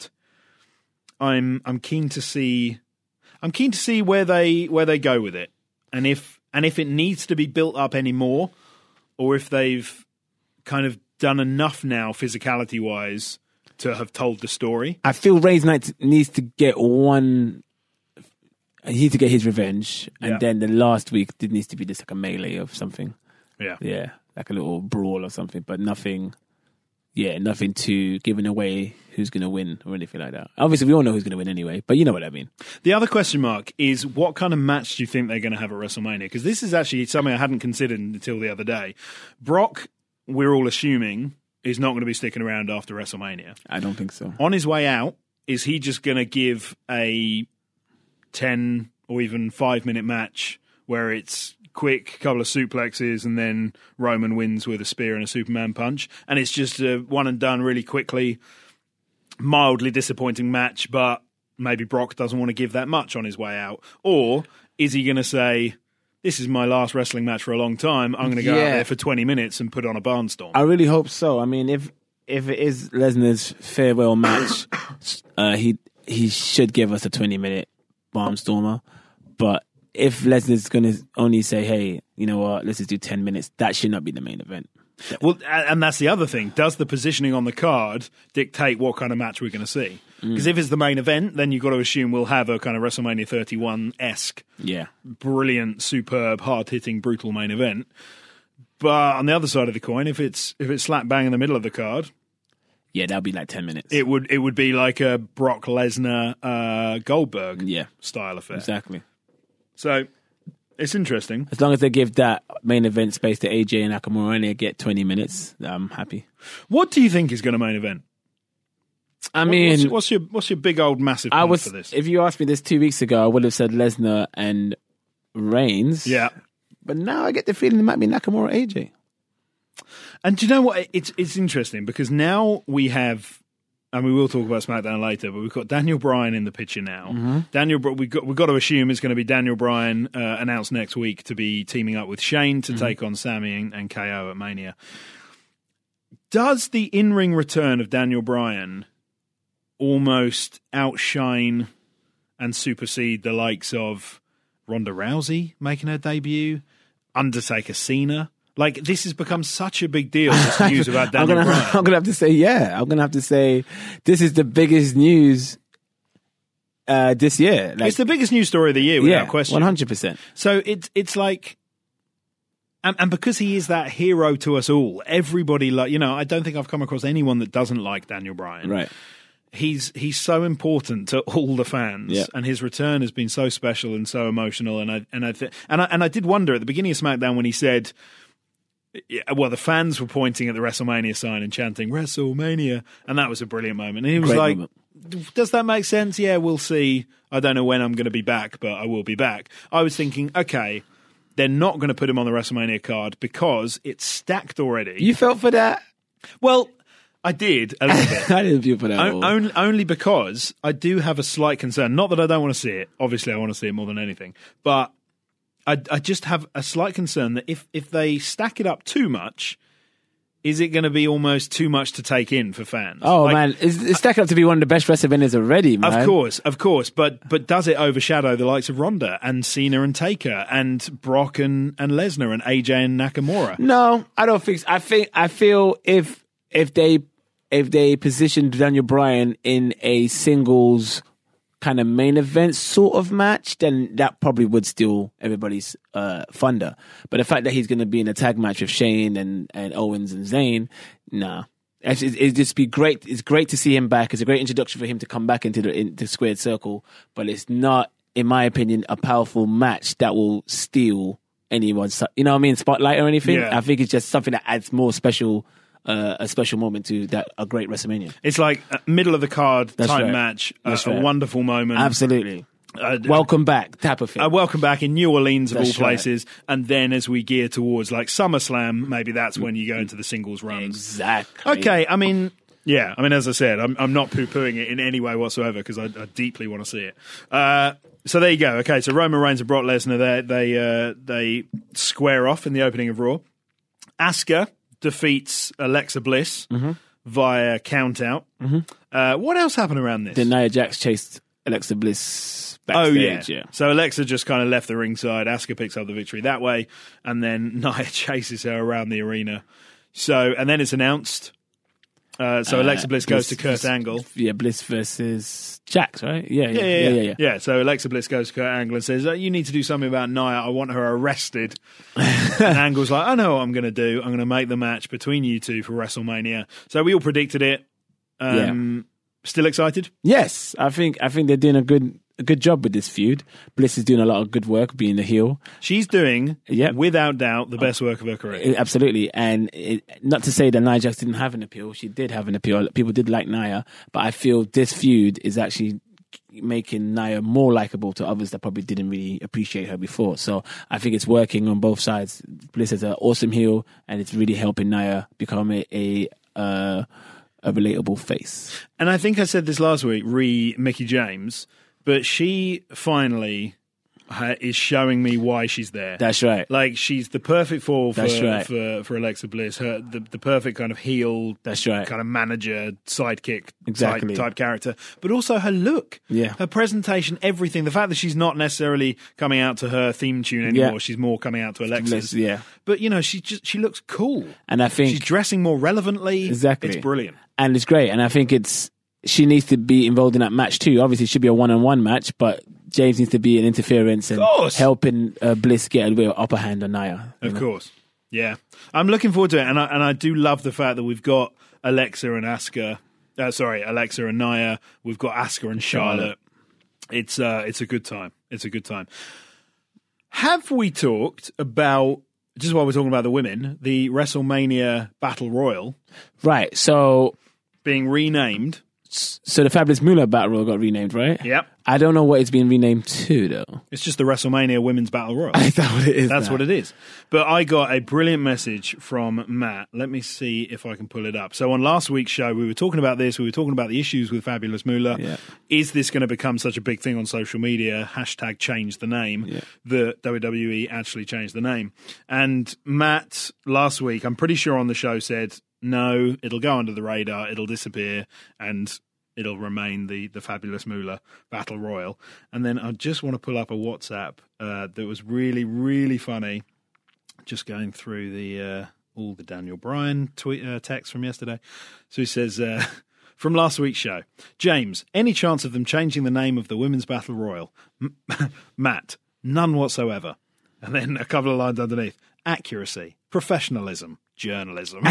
I'm keen to see where they go with it. And if it needs to be built up anymore, or if they've kind of done enough now, physicality-wise, to have told the story. I feel Reigns needs to get he needs to get his revenge, and then the last week there needs to be just like a melee of something. Yeah, like a little brawl or something, but nothing to giving away who's going to win or anything like that. Obviously, we all know who's going to win anyway, but you know what I mean. The other question mark is, what kind of match do you think they're going to have at WrestleMania? Because this is actually something I hadn't considered until the other day. Brock, we're all assuming, is not going to be sticking around after WrestleMania. I don't think so. On his way out, is he just going to give a 10 or even 5-minute match where it's quick couple of suplexes and then Roman wins with a spear and a Superman punch, and it's just a one and done really quickly, mildly disappointing match, but maybe Brock doesn't want to give that much on his way out? Or is he going to say, this is my last wrestling match for a long time, I'm going to go out there for 20 minutes and put on a barnstorm? I really hope so. I mean, if it is Lesnar's farewell match, he should give us a 20-minute barnstormer, but if Lesnar's going to only say, hey, you know what, let's just do 10 minutes, that should not be the main event. Well, and that's the other thing. Does the positioning on the card dictate what kind of match we're going to see? Because if it's the main event, then you've got to assume we'll have a kind of WrestleMania 31-esque, brilliant, superb, hard-hitting, brutal main event. But on the other side of the coin, if it's slap bang in the middle of the card, that'll be like 10 minutes. It would be like a Brock Lesnar Goldberg style affair. Exactly. So it's interesting. As long as they give that main event space to AJ and Nakamura and they get 20 minutes, I'm happy. What do you think is going to main event? I mean, what's your big old massive point for this? If you asked me this 2 weeks ago, I would have said Lesnar and Reigns. Yeah. But now I get the feeling it might be Nakamura AJ. And do you know what? It's interesting because now we have, and we will talk about SmackDown later, but we've got Daniel Bryan in the picture now. Mm-hmm. We've got to assume it's going to be Daniel Bryan announced next week to be teaming up with Shane to take on Sami and KO at Mania. Does the in-ring return of Daniel Bryan almost outshine and supersede the likes of Ronda Rousey making her debut, Undertaker, Cena? Like, this has become such a big deal, this news about Daniel Bryan. I'm going to have to say, I'm going to have to say this is the biggest news this year. It's the biggest news story of the year, without question. 100%. So it's like, and because he is that hero to us all, everybody, I don't think I've come across anyone that doesn't like Daniel Bryan. Right. He's so important to all the fans, and his return has been so special and so emotional. And I did wonder at the beginning of SmackDown when he said, the fans were pointing at the WrestleMania sign and chanting WrestleMania, and that was a brilliant moment. And he was like, does that make sense? Yeah, we'll see. I don't know when I'm going to be back, but I will be back. I was thinking, okay, they're not going to put him on the WrestleMania card because it's stacked already. You felt for that? Well, I did a little bit. I didn't feel for that. Only because I do have a slight concern. Not that I don't want to see it. Obviously, I want to see it more than anything. But I just have a slight concern that if they stack it up too much, is it going to be almost too much to take in for fans? Oh, man. It's stacked up to be one of the best WrestleManias already, man. Of course. But does it overshadow the likes of Ronda and Cena and Taker and Brock and Lesnar and AJ and Nakamura? No, I don't think so. I feel if they positioned Daniel Bryan in a singles kind of main event sort of match, then that probably would steal everybody's thunder. But the fact that he's going to be in a tag match with Shane and Owens and Zayn, nah. It'd just be great. It's great to see him back. It's a great introduction for him to come back into the squared circle. But it's not, in my opinion, a powerful match that will steal anyone's, spotlight or anything. Yeah. I think it's just something that adds more a special moment to a great WrestleMania. It's like a middle of the card match, a wonderful moment. Absolutely. welcome back type of thing. Welcome back in New Orleans of That's all places, and then as we gear towards like SummerSlam, maybe that's when you go into the singles runs. Exactly. Okay, I mean, yeah, I mean, as I said, I'm not poo-pooing it in any way whatsoever because I deeply want to see it. So there you go. Okay, so Roman Reigns and Brock Lesnar, they square off in the opening of Raw. Asuka defeats Alexa Bliss via countout. What else happened around this? Then Nia Jax chased Alexa Bliss backstage. Oh, yeah. So Alexa just kind of left the ringside. Asuka picks up the victory that way, and then Nia chases her around the arena. So, and then it's announced. So Alexa Bliss goes to Kurt Angle. Yeah, Bliss versus Jax, right? Yeah. So Alexa Bliss goes to Kurt Angle and says, you need to do something about Nia. I want her arrested. And Angle's like, I know what I'm going to do. I'm going to make the match between you two for WrestleMania. So we all predicted it. Still excited? Yes, I think they're doing a good job with this feud. Bliss is doing a lot of good work being the heel. She's doing, without doubt, the best work of her career. Absolutely. And not to say that Nia Jax didn't have an appeal. She did have an appeal. People did like Nia. But I feel this feud is actually making Nia more likable to others that probably didn't really appreciate her before. So I think it's working on both sides. Bliss is an awesome heel, and it's really helping Nia become a relatable face. And I think I said this last week, Mickie James, but she finally is showing me why she's there. That's right. Like, she's the perfect foil for Alexa Bliss. The perfect kind of heel, that's right, kind of manager, sidekick type character. But also her look, her presentation, everything. The fact that she's not necessarily coming out to her theme tune anymore. She's more coming out to Alexa's. But, you know, she looks cool. And I think she's dressing more relevantly. Exactly. It's brilliant. And it's great. And I think she needs to be involved in that match too. Obviously, it should be a one-on-one match, but James needs to be an interference and helping Bliss get a little upper hand on Nia. Of course. Yeah. I'm looking forward to it. And I do love the fact that we've got Alexa and Asuka. Alexa and Nia. We've got Asuka and Charlotte. It's a good time. It's a good time. Have we talked about, just while we're talking about the women, the WrestleMania Battle Royal? Right. So being renamed. So the Fabulous Moolah Battle Royal got renamed, right? Yep. I don't know what it's been renamed to, though. It's just the WrestleMania Women's Battle Royal. Is that what it is? That's what it is. But I got a brilliant message from Matt. Let me see if I can pull it up. So on last week's show, we were talking about this. We were talking about the issues with Fabulous Moolah. Yeah. Is this going to become such a big thing on social media? # change the name. Yeah. The WWE actually changed the name. And Matt, last week, I'm pretty sure on the show said, no, it'll go under the radar, it'll disappear, and it'll remain the Fabulous Moolah Battle Royal. And then I just want to pull up a WhatsApp that was really, really funny. Just going through all the Daniel Bryan text from yesterday. So he says, from last week's show, James, any chance of them changing the name of the Women's Battle Royal? Matt, none whatsoever. And then a couple of lines underneath, accuracy, professionalism, journalism.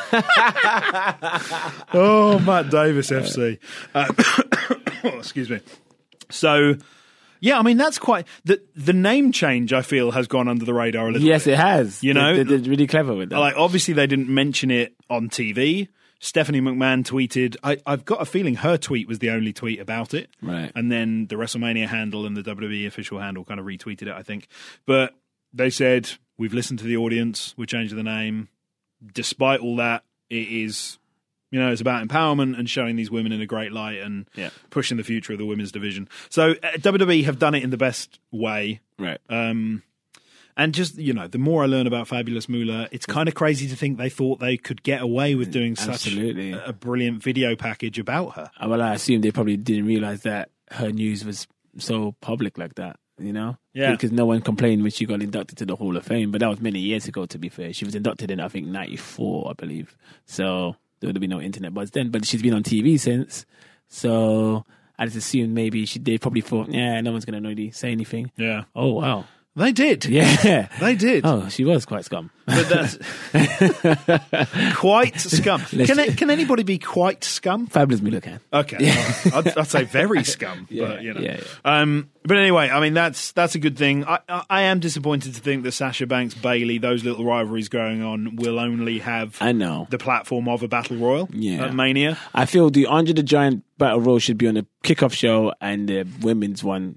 Oh, Matt Davis FC. Excuse me. So, yeah, I mean, that's quite... The name change, I feel, has gone under the radar a little bit. Yes, it has. You know? They're really clever with that. Like, obviously, they didn't mention it on TV. Stephanie McMahon tweeted... I've got a feeling her tweet was the only tweet about it. Right. And then the WrestleMania handle and the WWE official handle kind of retweeted it, I think. But they said, we've listened to the audience, we're changing the name. Despite all that, it is, it's about empowerment and showing these women in a great light and pushing the future of the women's division. So WWE have done it in the best way. Right. And just, the more I learn about Fabulous Moolah, it's kind of crazy to think they thought they could get away with doing such a brilliant video package about her. Well, I assume they probably didn't realize that her news was so public like that. Yeah. Because no one complained when she got inducted to the Hall of Fame, but that was many years ago, to be fair. She was inducted in, I think, 94, I believe. So there would have been no internet buzz then, but she's been on TV since. So I just assumed maybe they probably thought, no one's going to really say anything. Yeah. Oh, wow. They did. Yeah. They did. Oh, she was quite scum. But that's quite scum. Can anybody be quite scum? Fabulous Moolah can. Okay. Yeah. I'd say very scum. But, but anyway, I mean, that's a good thing. I am disappointed to think that Sasha Banks, Bayley, those little rivalries going on will only have the platform of a Battle Royal at Mania. I feel the Andre the Giant Battle Royal should be on the kickoff show and the women's one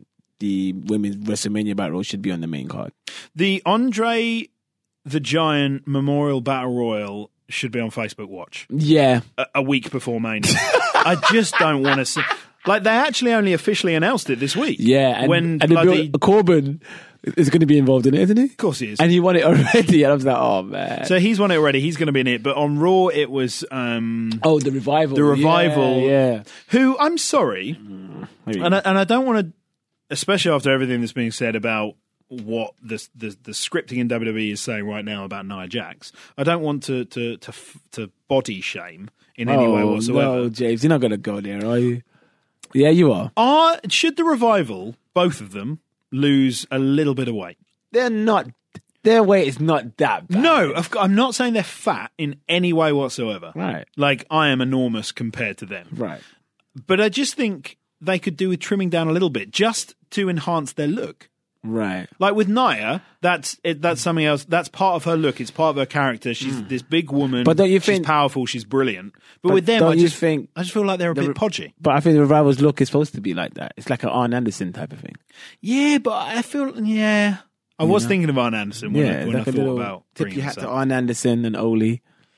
the women's WrestleMania Battle Royal should be on the main card. The Andre the Giant Memorial Battle Royal should be on Facebook Watch Yeah. a week before Mania. I just don't want to see. Like, they actually only officially announced it this week. Yeah. And, when and bloody... Corbin is going to be involved in it, isn't he? Of course he is. And he won it already. And I was like, oh, man. So he's won it already. He's going to be in it. But on Raw, it was... the Revival. The Revival. Yeah. Who, I'm sorry, and I don't want to, especially after everything that's being said about what the scripting in WWE is saying right now about Nia Jax, I don't want to body shame in any way whatsoever. No, James, you're not going to go there, are you? Yeah, you are. Should the Revival, both of them, lose a little bit of weight? They're not. Their weight is not that bad. No, I'm not saying they're fat in any way whatsoever. Right. Like, I am enormous compared to them. Right. But I just think they could do with trimming down a little bit just to enhance their look. Right. Like with Nia, that's something else. That's part of her look. It's part of her character. She's this big woman. But don't you she's think powerful? She's brilliant. But with them, I just feel like they're a bit podgy. But I think the Revival's look is supposed to be like that. It's like an Arn Anderson type of thing. Yeah, but I feel I was thinking of Arn Anderson when I thought about tip bringing your hat this to up. Arn Anderson and Ole.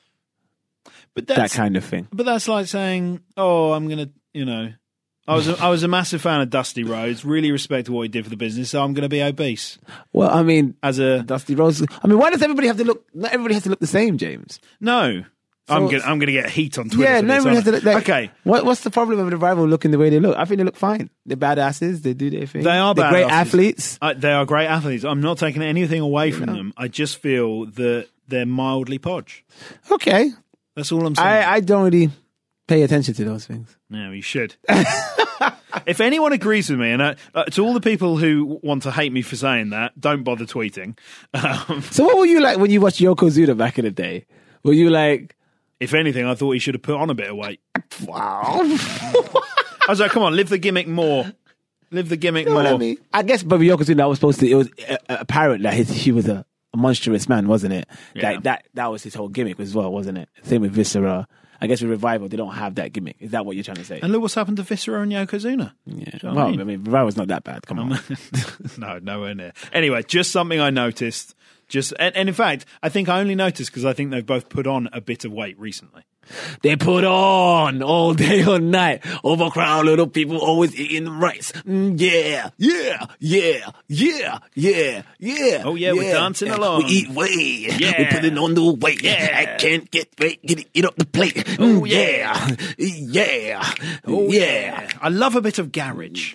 But That kind of thing. But that's like saying, "Oh, I'm gonna," I was a massive fan of Dusty Rhodes. Really respected what he did for the business. So I'm going to be obese. Well, I mean, As a Dusty Rhodes. I mean, why does everybody have to look? Not everybody has to look the same, James. no, I'm gonna get heat on Twitter. Yeah, for no, this, everybody has to aren't look. I? Like, Okay, What's the problem with the Revival looking the way they look? I think they look fine. They're badasses. They do their thing. they are They're great badasses. athletes. They are great athletes. I'm not taking anything away from them. I just feel that they're mildly podge. Okay. That's all I'm saying. I don't really pay attention to those things. No, you should. If anyone agrees with me, and to all the people who want to hate me for saying that, don't bother tweeting. So what were you like when you watched Yokozuna back in the day? Were you like, If anything, I thought he should have put on a bit of weight. wow? I was like, come on, live the gimmick more. Live the gimmick You know more. what I mean? I guess, but Yokozuna was supposed to. It was apparent that he was a monstrous man, wasn't it? Yeah. Like that was his whole gimmick as well, wasn't it? Same with Viscera. I guess with Revival, they don't have that gimmick. Is that what you're trying to say? And look what's happened to Viscera and Yokozuna. Yeah. know what Well, I mean? I mean, Revival's not that bad. Come on. No, nowhere near. Anyway, just something I noticed. And in fact, I think I only noticed because I think they've both put on a bit of weight recently. They put on all day, all night. Overcrowded of people always eating rice. Yeah. Oh, yeah, we're dancing along. We eat way. Yeah. We put it on the weight. Yeah. I can't get weight. Get it up the plate. Oh, yeah. Yeah. Oh, yeah. I love a bit of garage.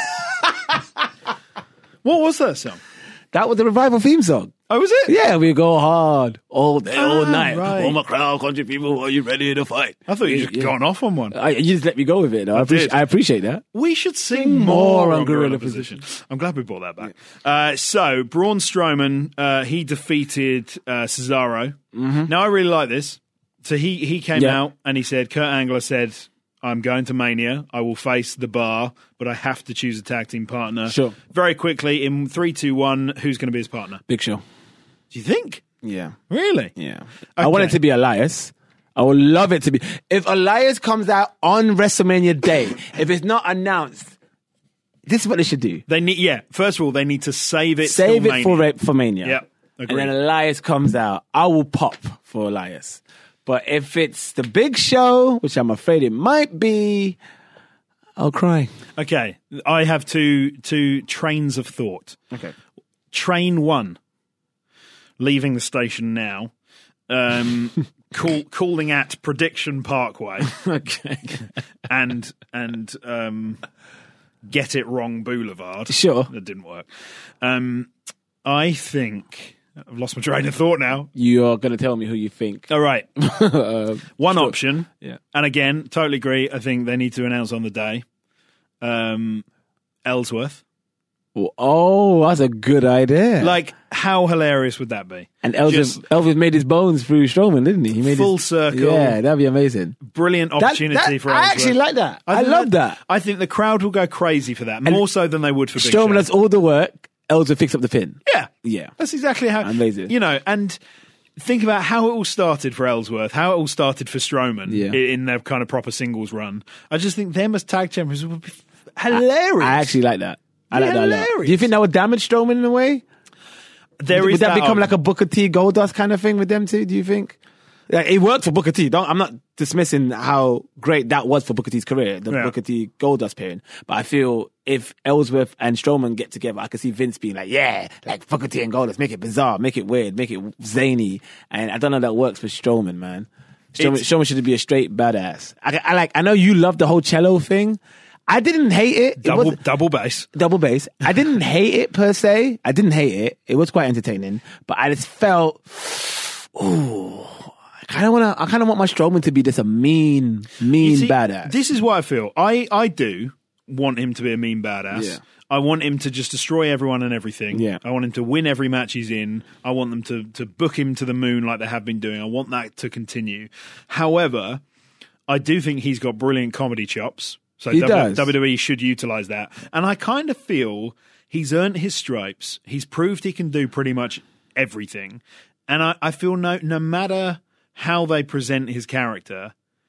What was that song? That was the Revival theme song. Oh, was it? Yeah, we go hard all day, all night. right. All my crowd, country people, are you ready to fight? I thought you just gone off on one. You just let me go with it. Though. did. I appreciate that. We should sing more on Gorilla Position. I'm glad we brought that back. So, Braun Strowman, he defeated Cesaro. Mm-hmm. Now, I really like this. So, he came out and he said, Kurt Angle said, I'm going to Mania. I will face The Bar, but I have to choose a tag team partner. Sure. Very quickly, in 3, 2, 1, who's going to be his partner? Big Show. Do you think? Yeah. Really? Yeah. I want it to be Elias. I would love it to be. If Elias comes out on WrestleMania Day, if it's not announced, this is what they should do. They need, first of all, they need to save it. Save till it Mania. for Mania. Yeah, And agreed. then Elias comes out. I will pop for Elias. But if it's the Big Show, which I'm afraid it might be, I'll cry. Okay, I have two trains of thought. Okay. Train 1, leaving the station now, calling at Prediction Parkway Okay. and Get It Wrong Boulevard. Sure. That didn't work. I think I've lost my train of thought now. You're going to tell me who you think. All right, one option. Yeah. And again, totally agree. I think they need to announce on the day. Ellsworth. Oh, that's a good idea. Like, how hilarious would that be? And Elvis made his bones through Strowman, didn't he? He made Full circle. Yeah, that'd be amazing. Brilliant opportunity for Ellsworth. I actually like that. I think love that. I think the crowd will go crazy for that, more so than they would for Big Show. Strowman does all the work. Ellsworth picks up the pin. Yeah. Yeah. That's exactly how... Amazing. And think about how it all started for Ellsworth, how it all started for Strowman in their kind of proper singles run. I just think them as tag champions would be hilarious. I actually like that. I like that a lot. hilarious. Do you think that would damage Strowman in a way? Would that become like a Booker T Goldust kind of thing with them too? Do you think? Like, it worked for Booker T. I'm not dismissing how great that was for Booker T's career, the Booker T Goldust pairing. But I feel if Ellsworth and Strowman get together, I could see Vince being like, yeah, like Booker T and Goldust, make it bizarre, make it weird, make it zany. And I don't know if that works for Strowman, man. Strowman should be a straight badass. I know you love the whole cello thing. I didn't hate it. Double bass. Double bass. I didn't hate it per se. I didn't hate it. It was quite entertaining. But I just felt, I kind of want my Strowman to be just a mean badass. This is what I feel. I do want him to be a mean badass. Yeah. I want him to just destroy everyone and everything. Yeah. I want him to win every match he's in. I want them to book him to the moon like they have been doing. I want that to continue. However, I do think he's got brilliant comedy chops. So He does. WWE should utilize that. And I kind of feel he's earned his stripes. He's proved he can do pretty much everything. And I feel no matter how they present his character,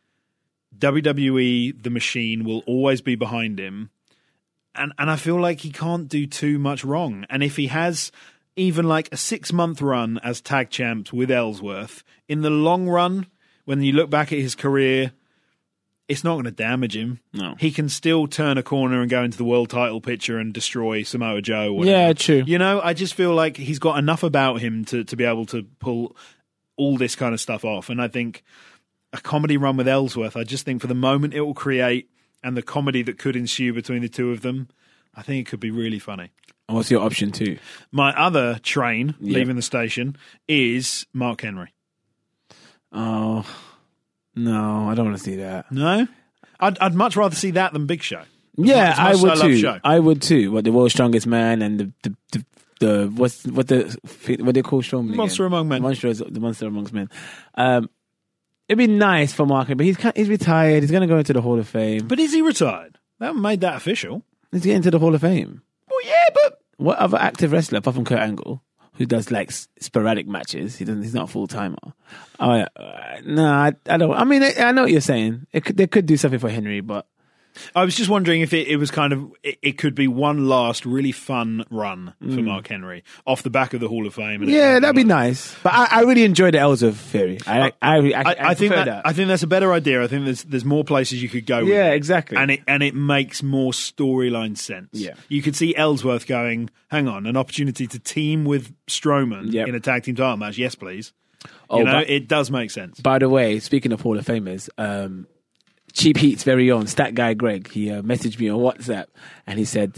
WWE, the machine, will always be behind him. And I feel like he can't do too much wrong. And if he has even like a 6-month run as tag champs with Ellsworth, in the long run, when you look back at his career, it's not going to damage him. No. He can still turn a corner and go into the world title picture and destroy Samoa Joe. Or whatever. Yeah, true. You know, I just feel like he's got enough about him to be able to pull all this kind of stuff off. And I think a comedy run with Ellsworth, I just think for the moment it will create and the comedy that could ensue between the two of them, I think it could be really funny. And what's your option two? My other train leaving the station is Mark Henry. Oh, no, I don't want to see that. No? I'd much rather see that than Big Show. Yeah, As I much would as love too. Show. I would too. What, the world's strongest man and the what they call Strowman again? Monster among men. The monster amongst men. It'd be nice for Mark, but he's retired. He's going to go into the Hall of Fame. But is he retired? They haven't made that official. He's getting into the Hall of Fame. Well, yeah, but What other active wrestler, apart from Kurt Angle, who does like sporadic matches? He's not a full timer. No, I don't. I mean, I know what you're saying. They could do something for Henry, but I was just wondering if it was kind of it could be one last really fun run for Mark Henry off the back of the Hall of Fame. And yeah, that'd be nice. But I really enjoyed the Ellsworth theory. I think prefer that I think that's a better idea. I think there's more places you could go with Yeah, it. exactly. And it makes more storyline sense. Yeah. You could see Ellsworth going, hang on, an opportunity to team with Strowman Yep. in a tag team title match. Yes, please. Oh, You know, but- it does make sense. By the way, speaking of Hall of Famers, Cheap Heat's very own Stat Guy Greg, he messaged me on WhatsApp and he said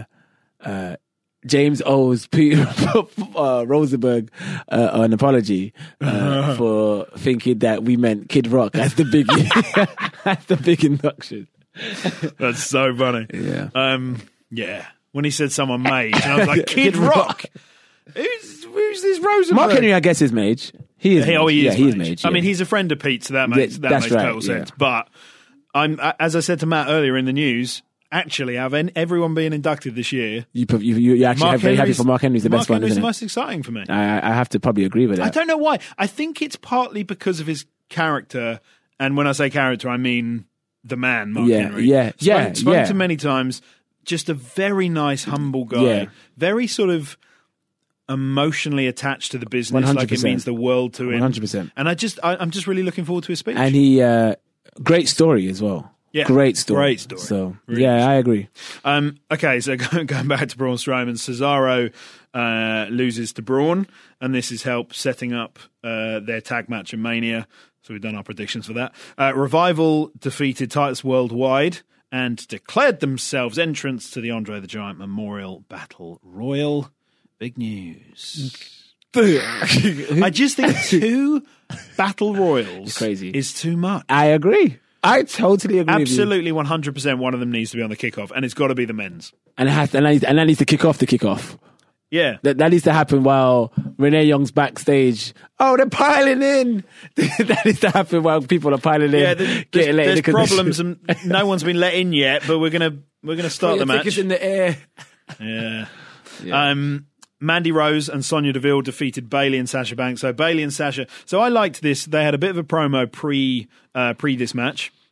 James owes Peter Rosenberg an apology for thinking that we meant Kid Rock as the big as the big induction. That's so funny. Yeah. Yeah. When he said someone mage, and I was like, Kid Rock. Who's this Rosenberg? Mark Henry, I guess, is mage. He is. He is He is mage. mage. I yeah. mean, he's a friend of Pete, so that makes that's right, total sense. yeah. But as I said to Matt earlier in the news, actually, out of everyone being inducted this year, you're actually very happy for Mark Henry's the best one, Henry's isn't the it? most exciting for me. I have to probably agree with that. I don't know why. I think it's partly because of his character, and when I say character, I mean the man, Mark Henry. Spoken to many times. Just a very nice, humble guy. Yeah. Very sort of emotionally attached to the business, 100%. like it means the world to him. 100%. And I'm just really looking forward to his speech. And he, great story as well. Yeah. Great story. Great story. So, Really yeah, I agree. Okay, so going back to Braun Strowman, Cesaro loses to Braun, and this is help setting up their tag match in Mania. So we've done our predictions for that. Revival defeated Titus Worldwide and declared themselves entrants to the Andre the Giant Memorial Battle Royal. Big news. I just think 2 Battle Royals crazy. is too much. I agree. I totally agree Absolutely 100% one of them needs to be on the kickoff, and it's got to be the men's. with you. And that needs to kick off the kickoff. Yeah. That needs to happen while Renee Young's backstage. Oh, they're piling in. That needs to happen while people are piling in. Yeah, there's because problems and no one's been let in yet, but we're gonna start the match. Tickets in the air. Yeah. Mandy Rose and Sonya Deville defeated Bayley and Sasha Banks. So Bayley and Sasha. So I liked this. They had a bit of a promo pre this match.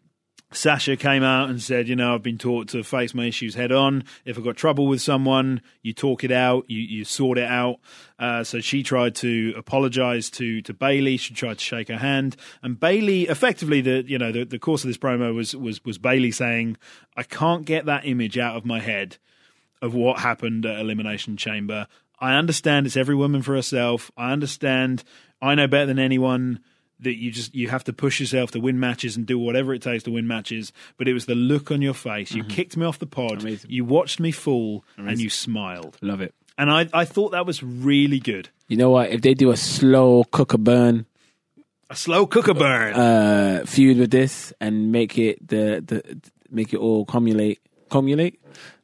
Sasha came out and said, I've been taught to face my issues head on. If I've got trouble with someone, you talk it out, you sort it out. So she tried to apologise to Bayley. She tried to shake her hand. And Bayley, effectively, the course of this promo was Bayley saying, I can't get that image out of my head of what happened at Elimination Chamber. I understand it's every woman for herself. I understand I know better than anyone that you have to push yourself to win matches and do whatever it takes to win matches. But it was the look on your face. You kicked me off the pod. Amazing. You watched me fall and you smiled. Love it. And I thought that was really good. You know what? If they do a slow cooker burn, A slow cooker burn. Feud with this and make it make it all culminate. Culminate.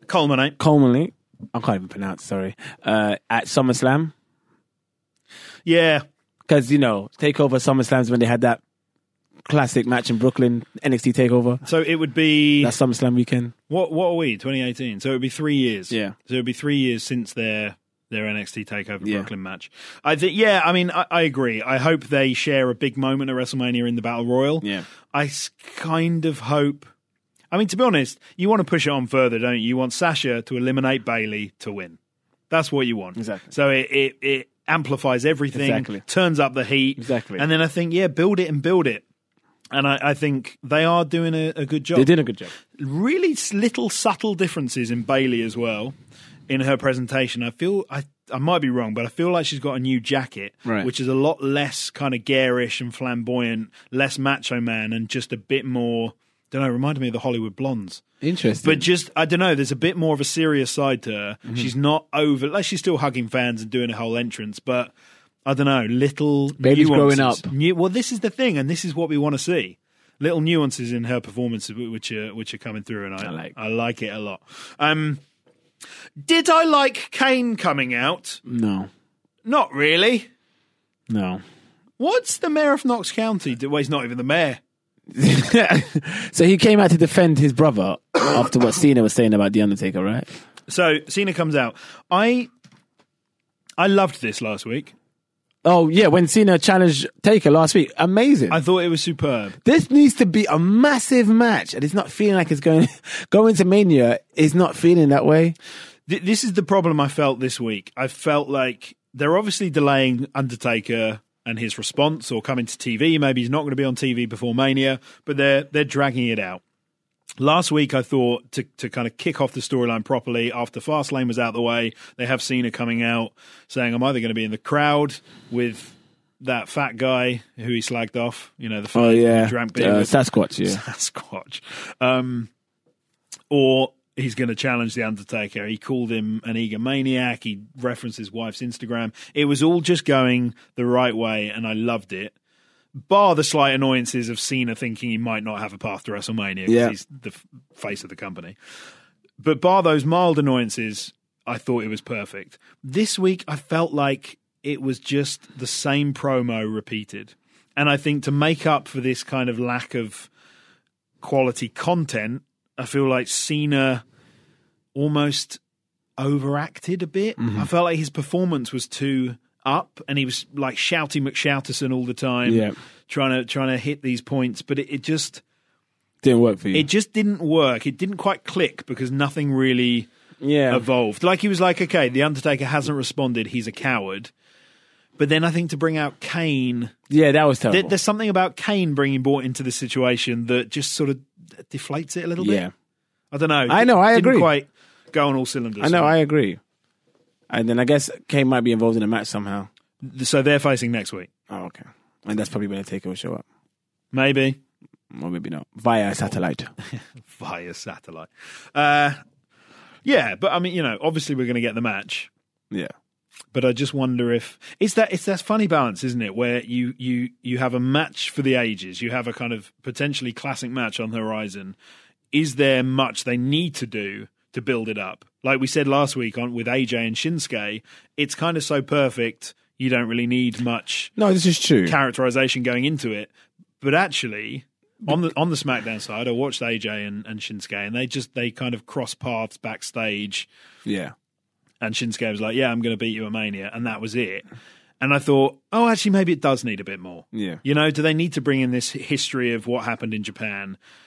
I can't even pronounce. Sorry. At SummerSlam. Yeah. Because, TakeOver SummerSlams when they had that classic match in Brooklyn, NXT TakeOver. So it would be... That SummerSlam weekend. What are we, 2018? So it would be 3 years. Yeah. So it would be 3 years since their NXT TakeOver Brooklyn match. I think, I agree. I hope they share a big moment at WrestleMania in the Battle Royal. Yeah. I kind of hope... to be honest, you want to push it on further, don't you? You want Sasha to eliminate Bayley to win. That's what you want. Exactly. So it amplifies everything, turns up the heat. Exactly. And then I think, build it and build it. And I think they are doing a good job. They did a good job. Really little subtle differences in Bayley as well, in her presentation. I feel, I might be wrong, but I feel like she's got a new jacket, which is a lot less kind of garish and flamboyant, less macho man, and just a bit more... reminded me of the Hollywood Blondes. Interesting. But just, I don't know, there's a bit more of a serious side to her. Mm-hmm. She's not she's still hugging fans and doing a whole entrance, but I don't know, little Baby's nuances. growing up. Well, this is the thing, and this is what we want to see. Little nuances in her performances which are coming through, and I like it a lot. Did I like Kane coming out? No. Not really. No. What's the mayor of Knox County? Well, he's not even the mayor. So he came out to defend his brother after what Cena was saying about The Undertaker, right? So Cena comes out. I loved this last week. Oh, yeah, when Cena challenged Taker last week. Amazing. I thought it was superb. This needs to be a massive match, and it's not feeling like it's going to Mania. It's not feeling that way. This is the problem I felt this week. I felt like they're obviously delaying Undertaker and his response, or coming to TV. Maybe he's not going to be on TV before Mania, but they're dragging it out. Last week, I thought to kind of kick off the storyline properly, after Fastlane was out the way, they have Cena coming out saying, I'm either going to be in the crowd with that fat guy who he slagged off, the fat drank beer with. Sasquatch, yeah. Sasquatch. Or he's going to challenge The Undertaker. He called him an egomaniac. He referenced his wife's Instagram. It was all just going the right way, and I loved it. Bar the slight annoyances of Cena thinking he might not have a path to WrestleMania because he's the face of the company. But bar those mild annoyances, I thought it was perfect. This week, I felt like it was just the same promo repeated. And I think to make up for this kind of lack of quality content, I feel like Cena almost overacted a bit. Mm-hmm. I felt like his performance was too up, and he was like shouty McShouterson all the time, trying to hit these points, but it just didn't work for you. It just didn't work. It didn't quite click because nothing really evolved. Like he was like, okay, The Undertaker hasn't responded, he's a coward. But then I think to bring out Kane... Yeah, that was terrible. There's something about Kane being brought into the situation that just sort of deflates it a little bit. Yeah. I don't know. I agree. Didn't quite go on all cylinders. I agree. And then I guess Kane might be involved in a match somehow. So they're facing next week. Oh, okay. And that's probably when Taker will show up. Maybe. Or maybe not. Via satellite. Via satellite. Yeah, but I mean, obviously we're going to get the match. Yeah. But I just wonder if it's that funny balance, isn't it, where you have a match for the ages, you have a kind of potentially classic match on the horizon. Is there much they need to do to build it up? Like we said last week with AJ and Shinsuke, it's kind of so perfect you don't really need much. No, this is true. Characterization going into it, but actually on the SmackDown side, I watched AJ and Shinsuke, and they kind of cross paths backstage. Yeah. And Shinsuke was like, yeah, I'm going to beat you at Mania. And that was it. And I thought, oh, actually, maybe it does need a bit more. Yeah. Do they need to bring in this history of what happened in Japan?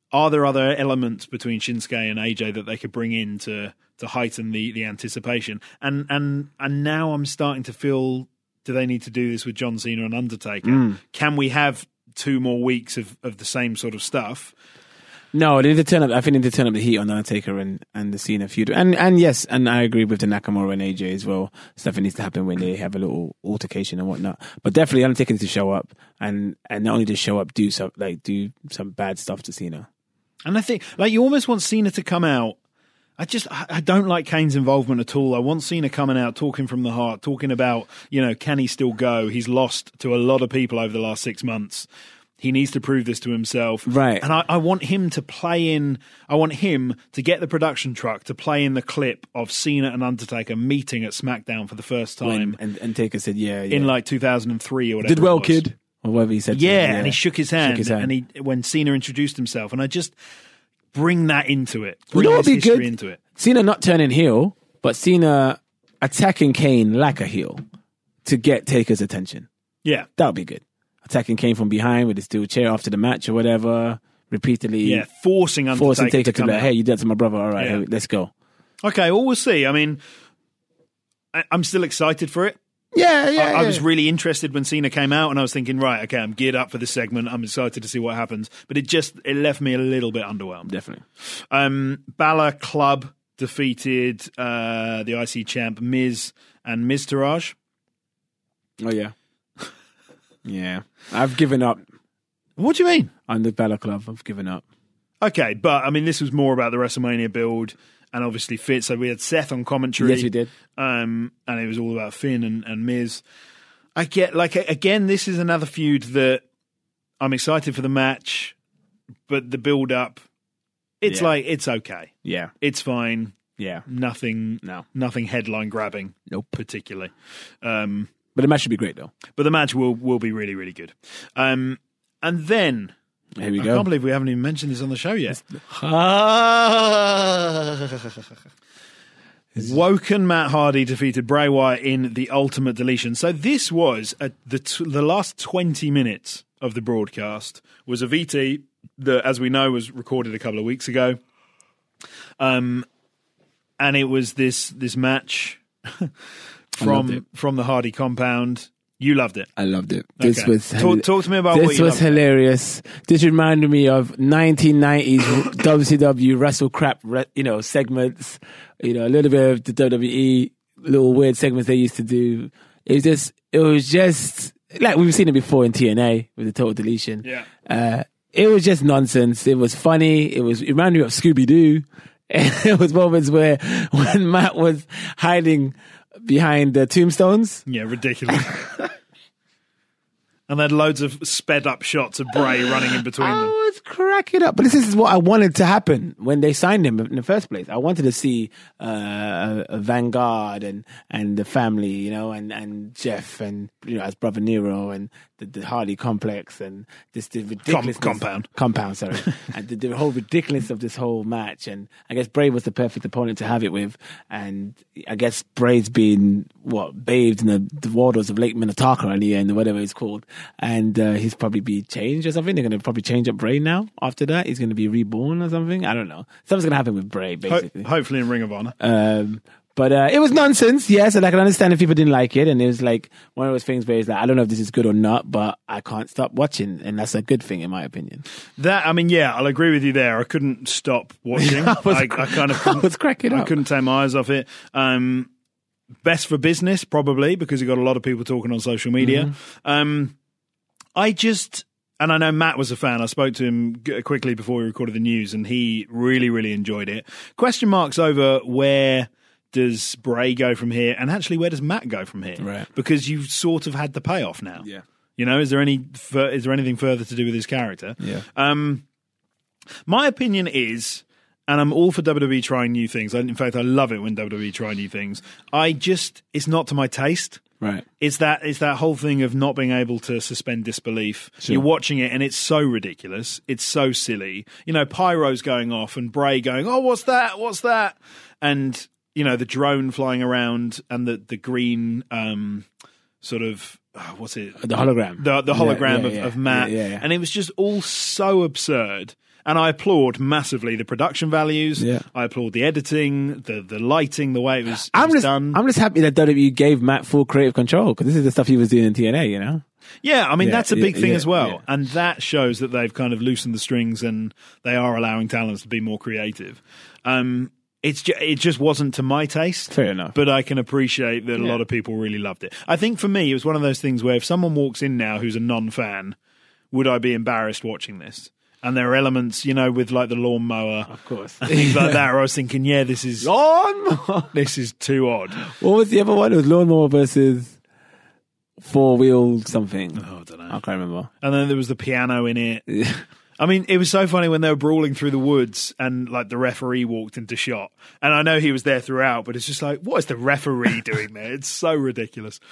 are there other elements between Shinsuke and AJ that they could bring in to heighten the anticipation? And now I'm starting to feel, do they need to do this with John Cena and Undertaker? Can we have 2 more weeks of the same sort of stuff? No, they need to turn up. I think they need to turn up the heat on the Undertaker and the Cena feud. And yes, and I agree with the Nakamura and AJ as well. Stuff that needs to happen when they have a little altercation and whatnot. But definitely Undertaker needs to show up and not only just show up, do some bad stuff to Cena. And I think, like, you almost want Cena to come out. I don't like Kane's involvement at all. I want Cena coming out, talking from the heart, talking about, can he still go? He's lost to a lot of people over the last 6 months. He needs to prove this to himself. Right. And I want him to play in, I want him to get the production truck to play in the clip of Cena and Undertaker meeting at SmackDown for the first time. And Taker said, yeah. In like 2003 or whatever. Did well, kid. Or whatever he said. Yeah, and he shook his hand. And when Cena introduced himself. And I just bring that into it. Bring his history into it. Cena not turning heel, but Cena attacking Kane like a heel to get Taker's attention. Yeah. That would be good. Attacking Kane from behind with his steel chair after the match or whatever, repeatedly. Yeah, forcing Undertaker to be like, hey, you did that to my brother. All right, hey, let's go. Okay, well, we'll see. I mean, I'm still excited for it. Yeah. I was really interested when Cena came out, and I was thinking, right, okay, I'm geared up for this segment. I'm excited to see what happens. But it left me a little bit underwhelmed. Definitely. Balor Club defeated the IC champ Miz and Miztourage. Oh, yeah. Yeah. I've given up. What do you mean? On the Balor Club, I've given up. Okay, but I mean, this was more about the WrestleMania build and obviously Finn. So we had Seth on commentary. Yes, we did. And it was all about Finn and Miz. I get, again, this is another feud that I'm excited for the match, but the build up, it's it's okay. Yeah. It's fine. Yeah. Nothing headline grabbing. Nope. Particularly. But the match should be great, though. But the match will be really, really good. And then, here we go. I can't believe we haven't even mentioned this on the show yet. Woken Matt Hardy defeated Bray Wyatt in the Ultimate Deletion. So this was the last 20 minutes of the broadcast was a VT that, as we know, was recorded a couple of weeks ago. And it was this match from the Hardy compound. You loved it. I loved it. Okay. This was talk to me about what you loved. This was hilarious. This reminded me of 1990s WCW wrestle crap, segments. A little bit of the WWE little weird segments they used to do. It was just like we've seen it before in TNA with the Total Deletion. Yeah. It was just nonsense. It was funny. It reminded me of Scooby Doo. It was moments when Matt was hiding behind the tombstones. Yeah, ridiculous. And they had loads of sped up shots of Bray running in between them. I was cracking up. But this is what I wanted to happen when they signed him in the first place. I wanted to see a Vanguard and the family, and Jeff and as Brother Nero and the Hardy complex and the ridiculous compound, sorry. And the whole ridiculousness of this whole match. And I guess Bray was the perfect opponent to have it with. And I guess Bray's been bathed in the waters of Lake Minnetonka in the end, or whatever it's called. And he's probably be changed or something. They're going to probably change up Bray now after that. He's going to be reborn or something. I don't know. Something's going to happen with Bray, basically. Hopefully in Ring of Honor. But it was nonsense, yes, and I can understand if people didn't like it. And it was like one of those things where it's like, I don't know if this is good or not, but I can't stop watching. And that's a good thing, in my opinion. I'll agree with you there. I couldn't stop watching. I was cracking up. I couldn't take my eyes off it. Best for business, probably, because you got a lot of people talking on social media. Mm-hmm. And I know Matt was a fan. I spoke to him quickly before we recorded the news, and he really, really enjoyed it. Question marks over where does Bray go from here, and actually where does Matt go from here? Right. Because you've sort of had the payoff now. Yeah. Is there anything further to do with his character? Yeah. My opinion is, and I'm all for WWE trying new things. In fact, I love it when WWE try new things. It's not to my taste. Right. It's that whole thing of not being able to suspend disbelief. Sure. You're watching it and it's so ridiculous. It's so silly. Pyro's going off and Bray going, oh, what's that? What's that? And, the drone flying around and the green what's it? The hologram. The hologram of Matt. Yeah. And it was just all so absurd. And I applaud massively the production values. Yeah. I applaud the editing, the lighting, the way it was done. I'm just happy that WWE gave Matt full creative control, because this is the stuff he was doing in TNA, you know? Yeah, I mean, that's a big thing as well. Yeah. And that shows that they've kind of loosened the strings and they are allowing talents to be more creative. It just wasn't to my taste. Fair enough. But I can appreciate that a lot of people really loved it. I think for me, it was one of those things where if someone walks in now who's a non-fan, would I be embarrassed watching this? And there are elements, you know, with like the lawnmower, Of course. and things like that, where I was thinking, yeah, this is too odd. What was the other one? It was Lawnmower versus Four-Wheel something. Oh, I don't know. I can't remember. And then there was the piano in it. I mean, it was so funny when they were brawling through the woods and like the referee walked into shot. And I know he was there throughout, but it's just like, what is the referee doing there? It's so ridiculous.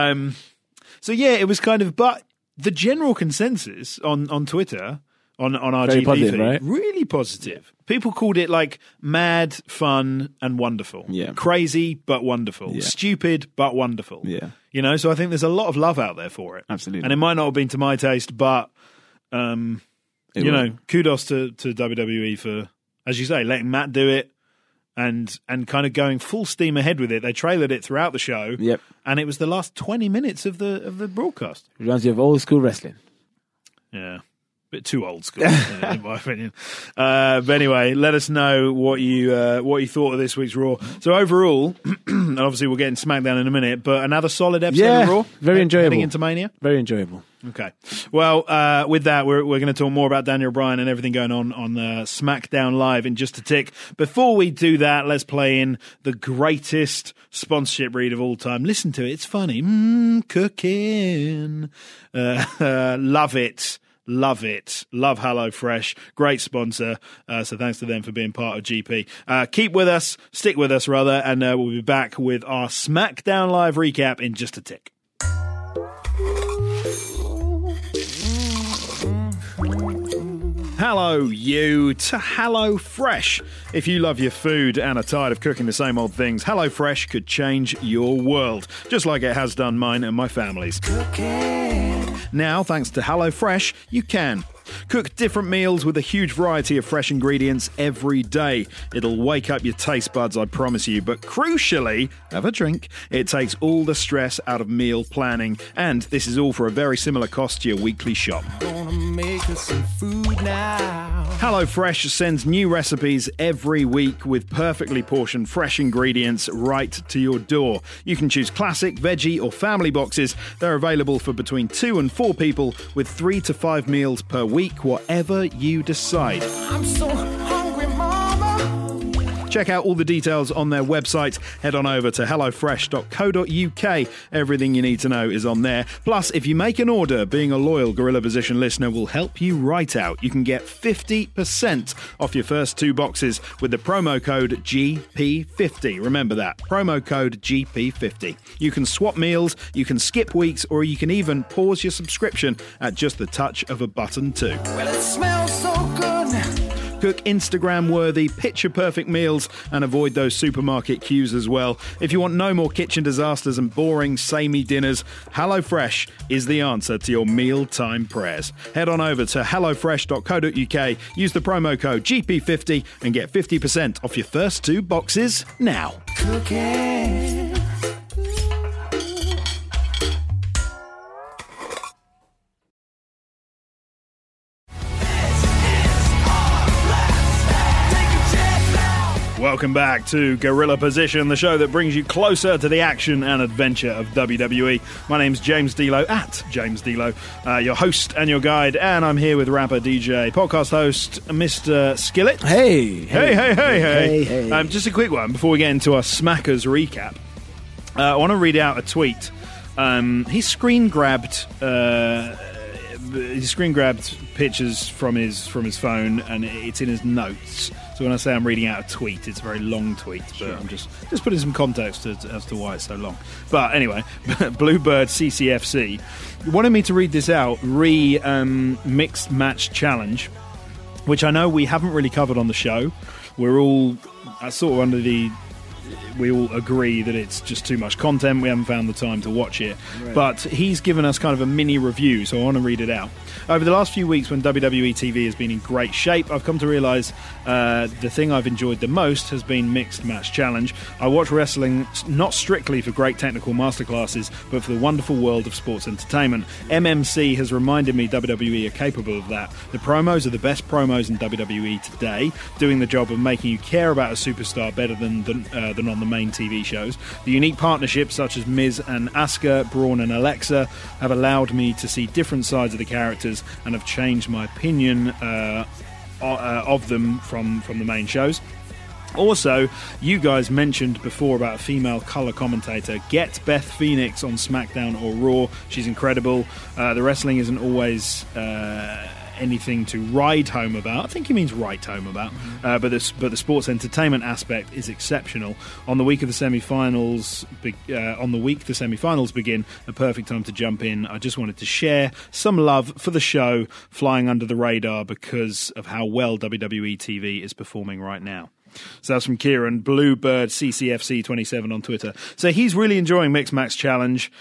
So yeah, it was kind of, but the general consensus on Twitter, on our Very GP positive, feed, right? really positive. People called it like mad, fun, and wonderful. Yeah. Crazy, but wonderful. Yeah. Stupid, but wonderful. Yeah. You know, so I think there's a lot of love out there for it. Absolutely. And it might not have been to my taste, but you know, kudos to WWE for, as you say, letting Matt do it and kind of going full steam ahead with it. They trailered it throughout the show. Yep. And it was the last 20 minutes of the broadcast. Reminds you of old school wrestling. Yeah. Bit too old school, in my opinion. But anyway, let us know what you thought of this week's Raw. So overall, and obviously we'll get into SmackDown in a minute, but another solid episode of Raw. Very enjoyable. Heading into Mania. Very enjoyable. Okay. Well, with that, we're going to talk more about Daniel Bryan and everything going on SmackDown Live in just a tick. Before we do that, let's play in the greatest sponsorship read of all time. Listen to it. It's funny. Cooking. Love it. Love it. Love HelloFresh. Great sponsor. So thanks to them for being part of GP. Stick with us, rather, and we'll be back with our SmackDown Live recap in just a tick. Hello, you, to HelloFresh. If you love your food and are tired of cooking the same old things, HelloFresh could change your world, just like it has done mine and my family's. Now, thanks to HelloFresh, you can. Cook different meals with a huge variety of fresh ingredients every day. It'll wake up your taste buds, I promise you. But crucially, have a drink. It takes all the stress out of meal planning. And this is all for a very similar cost to your weekly shop. Gonna make us some food now. HelloFresh sends new recipes every week with perfectly portioned fresh ingredients right to your door. You can choose classic, veggie or family boxes. They're available for between 2 and 4 people with 3 to 5 meals per week, whatever you decide. I'm so hungry, mama. Check out all the details on their website. Head on over to hellofresh.co.uk. Everything you need to know is on there. Plus, if you make an order, being a loyal Gorilla Position listener will help you right out. You can get 50% off your first 2 boxes with the promo code GP50. Remember that, promo code GP50. You can swap meals, you can skip weeks, or you can even pause your subscription at just the touch of a button too. Well, it smells so good. Cook Instagram-worthy, picture-perfect meals and avoid those supermarket queues as well. If you want no more kitchen disasters and boring, samey dinners, HelloFresh is the answer to your mealtime prayers. Head on over to hellofresh.co.uk, use the promo code GP50 and get 50% off your first 2 boxes now. Cooking. Welcome back to Gorilla Position, the show that brings you closer to the action and adventure of WWE. My name's James D'Lo, at James D'Lo, your host and your guide, and I'm here with rapper, DJ, podcast host, Mr. Skillet. Hey. Hey. Just a quick one before we get into our Smackers recap. I want to read out a tweet. He screen grabbed pictures from his phone, and it's in his notes. So when I say I'm reading out a tweet, it's a very long tweet, but I'm just putting some context as to why it's so long. But anyway, Bluebird CCFC wanted me to read this out. Mixed Match Challenge, which I know we haven't really covered on the show. We're all sort of under the we all agree that it's just too much content. We haven't found the time to watch it. But he's given us kind of a mini review, so I want to read it out. Over the last few weeks, when WWE TV has been in great shape, I've come to realise the thing I've enjoyed the most has been Mixed Match Challenge. I watch wrestling not strictly for great technical masterclasses, but for the wonderful world of sports entertainment. MMC has reminded me WWE are capable of that. The promos are the best promos in WWE today, doing the job of making you care about a superstar better than on the main TV shows. The unique partnerships such as Miz and Asuka, Braun and Alexa have allowed me to see different sides of the characters and have changed my opinion of them from the main shows. Also, you guys mentioned before about a female colour commentator. Get Beth Phoenix on SmackDown or Raw. She's incredible. The wrestling isn't always anything to ride home about. I think he means write home about. But the sports entertainment aspect is exceptional. On the week the semi-finals begin, a perfect time to jump in. I just wanted to share some love for the show flying under the radar because of how well WWE TV is performing right now. So that's from Kieran, Bluebird CCFC 27 on Twitter. So he's really enjoying Mixed Match Challenge.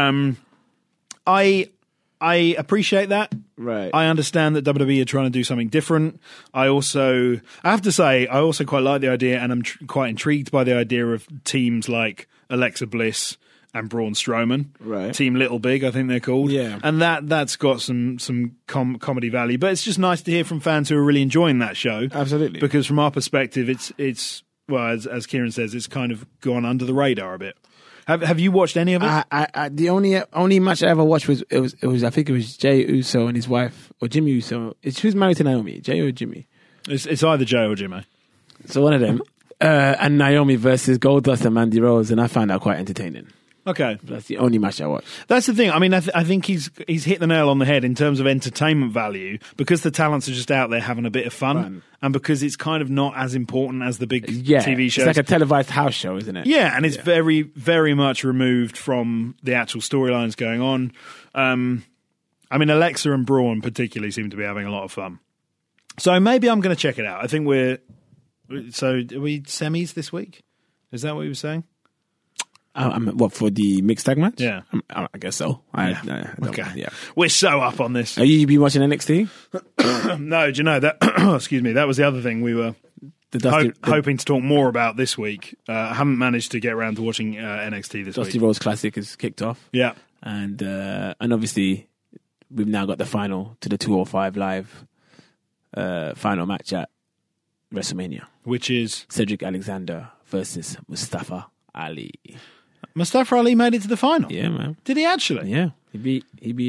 I appreciate that. Right. I understand that WWE are trying to do something different. I have to say, I also quite like the idea, and I'm quite intrigued by the idea of teams like Alexa Bliss and Braun Strowman. Right. Team Little Big, I think they're called. Yeah. And that's got some comedy value. But it's just nice to hear from fans who are really enjoying that show. Absolutely. Because from our perspective, it's well, as Kieran says, it's kind of gone under the radar a bit. Have you watched any of it? The only match I ever watched was I think it was Jey Uso and his wife, or Jimmy Uso. Who's married to Naomi, Jey or Jimmy? It's either Jey or Jimmy. So one of them. And Naomi versus Goldust and Mandy Rose, and I found that quite entertaining. Okay. That's the only match I watched. That's the thing. I mean, I think he's hit the nail on the head in terms of entertainment value, because the talents are just out there having a bit of fun. And because it's kind of not as important as the big TV shows. It's like a televised house show, isn't it? Yeah, and it's very, very much removed from the actual storylines going on. I mean, Alexa and Braun particularly seem to be having a lot of fun. So maybe I'm going to check it out. I think are we semis this week? Is that what you were saying? What, for the mixed tag match? Yeah. I guess so. Okay. Yeah. We're so up on this. Are you been watching NXT? No, do you know that? Excuse me. That was the other thing we were hoping to talk more about this week. I haven't managed to get around to watching NXT this week. Dusty Rhodes Classic is kicked off. Yeah. And obviously we've now got the final to the 205 Live final match at WrestleMania. Which is? Cedric Alexander versus Mustafa Ali. Mustafa Ali made it to the final. Yeah, man. Did he actually? Yeah, he beat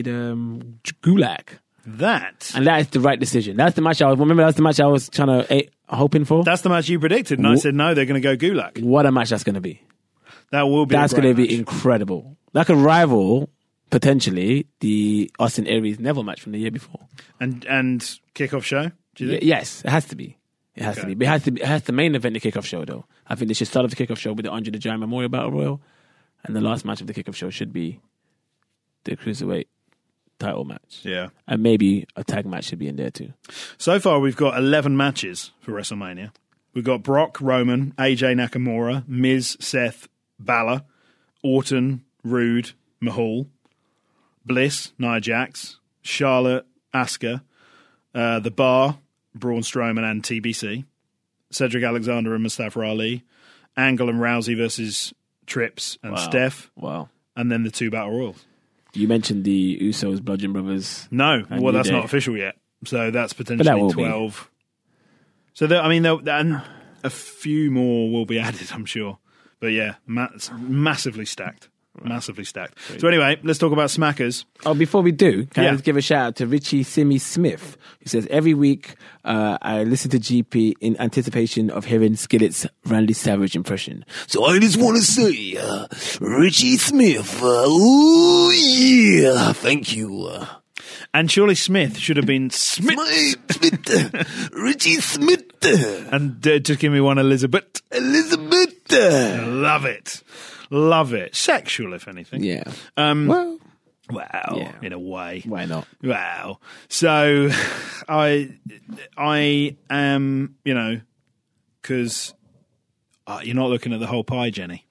Gulak. And that is the right decision. That's the match that's the match I was hoping for. That's the match you predicted, and I said no, they're going to go Gulak. What a match that's going to be. That will be. That's going to be incredible. That could rival potentially the Austin Aries Neville match from the year before. And kickoff show. Do you think? Yes, it has to be. It has to be. But it has the main event, the kickoff show, though. I think they should start off the kickoff show with the Andre the Giant Memorial Battle Royal, and the last match of the kickoff show should be the Cruiserweight title match. Yeah. And maybe a tag match should be in there too. So far, we've got 11 matches for WrestleMania. We've got Brock, Roman, AJ Nakamura, Miz, Seth, Balor, Orton, Rude, Mahal, Bliss, Nia Jax, Charlotte, Asuka, The Bar, Braun Strowman and TBC, Cedric Alexander and Mustafa Ali, Angle and Rousey versus Trips and Steph. Wow. And then the 2 Battle Royals. You mentioned the Usos, Bludgeon Brothers. No, well, that's not official yet. So that's potentially 12. So, and a few more will be added, I'm sure. But yeah, massively stacked. Massively stacked. So anyway, let's talk about Smackers. Oh, before we do, can I just give a shout out to Richie Simi Smith, who says, every week I listen to GP in anticipation of hearing Skillet's Randy Savage impression. So I just want to say, Richie Smith, oh yeah, thank you. And surely Smith should have been Smith. Richie Smith. And just give me one Elizabeth. Love it. Love it. Sexual, if anything. Yeah. Wow, yeah. In a way. Why not? Wow. So, I am, because You're not looking at the whole pie, Jenny.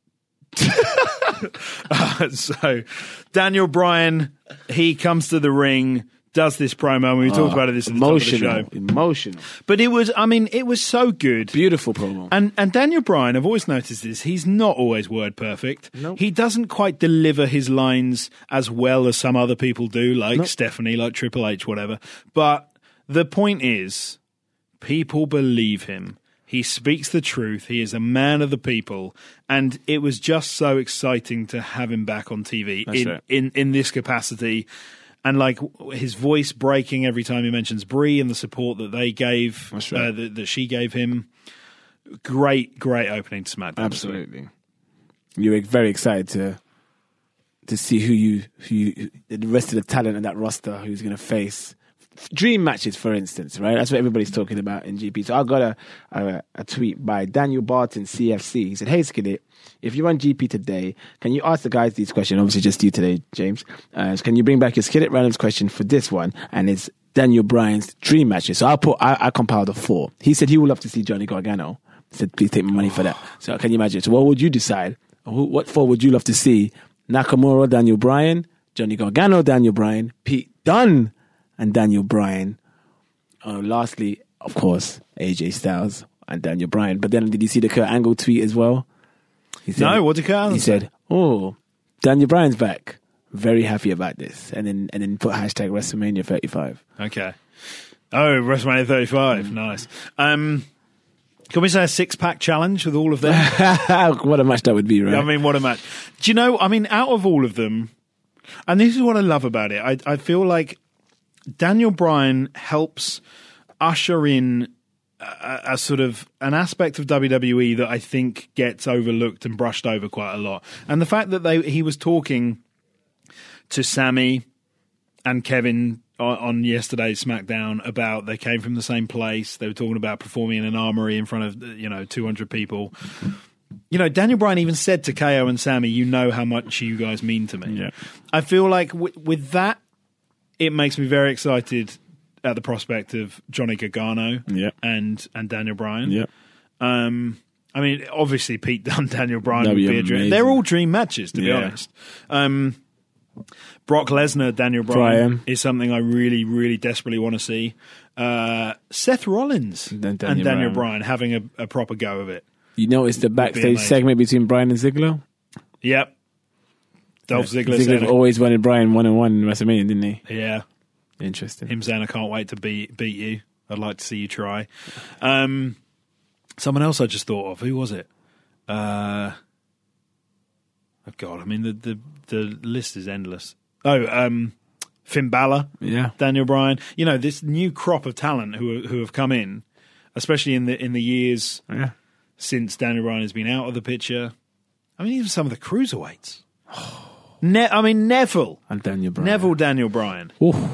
So Daniel Bryan, he comes to the ring, does this promo, and we talked about it this at the top of the show. Emotional. But it was so good. Beautiful promo. And Daniel Bryan, I've always noticed this, he's not always word perfect. Nope. He doesn't quite deliver his lines as well as some other people do, like Stephanie, like Triple H, whatever. But the point is, people believe him. He speaks the truth. He is a man of the people. And it was just so exciting to have him back on TV in this capacity. And like his voice breaking every time he mentions Brie and the support that they gave, that she gave him. Great opening to SmackDown. Absolutely. You were very excited to see who the rest of the talent in that roster who's going to face. Dream matches, for instance, right? That's what everybody's talking about in GP. So I got a tweet by Daniel Barton, CFC. He said, "Hey, Skillet, if you're on GP today, can you ask the guys these questions?" Obviously, just you today, James. Can you bring back your Skillet Randoms question for this one? And it's Daniel Bryan's dream matches. So I compiled the 4. He said he would love to see Johnny Gargano. He said, please take my money for that. So can you imagine? So what would you decide? What 4 would you love to see? Nakamura, Daniel Bryan, Johnny Gargano, Daniel Bryan, Pete Dunne, and Daniel Bryan. Lastly, of course, AJ Styles and Daniel Bryan. But then did you see the Kurt Angle tweet as well? He said, no, what did Kurt Angle say? He said, "Oh, Daniel Bryan's back. Very happy about this." And then put hashtag WrestleMania 35. Okay. Oh, WrestleMania 35. Nice. Can we say a 6-pack challenge with all of them? What a match that would be, right? I mean, what a match. Do you know, out of all of them, and this is what I love about it, I feel like Daniel Bryan helps usher in a sort of an aspect of WWE that I think gets overlooked and brushed over quite a lot. And the fact that he was talking to Sammy and Kevin on yesterday's SmackDown about they came from the same place. They were talking about performing in an armory in front of 200 people. Daniel Bryan even said to KO and Sammy, "You know how much you guys mean to me." Yeah. I feel like with that, it makes me very excited at the prospect of Johnny Gargano and Daniel Bryan. Yeah. I mean, obviously Pete Dunne, Daniel Bryan would be be a dream. amazing. They're all dream matches, to be honest. Brock Lesnar, Daniel Bryan is something I really, really desperately want to see. Seth Rollins and Daniel Bryan having a proper go of it. You noticed the backstage segment between Bryan and Ziggler? Yep. Dolph Ziggler saying, always wanted Bryan 1-on-1 in WrestleMania, didn't he? Yeah. Interesting. Him saying, "I can't wait to beat you. I'd like to see you try." Someone else I just thought of. Who was it? Oh God! I mean, the list is endless. Finn Balor. Yeah. Daniel Bryan. This new crop of talent who have come in, especially in the years since Daniel Bryan has been out of the picture. I mean, even some of the cruiserweights. Neville and Daniel Bryan. Daniel Bryan.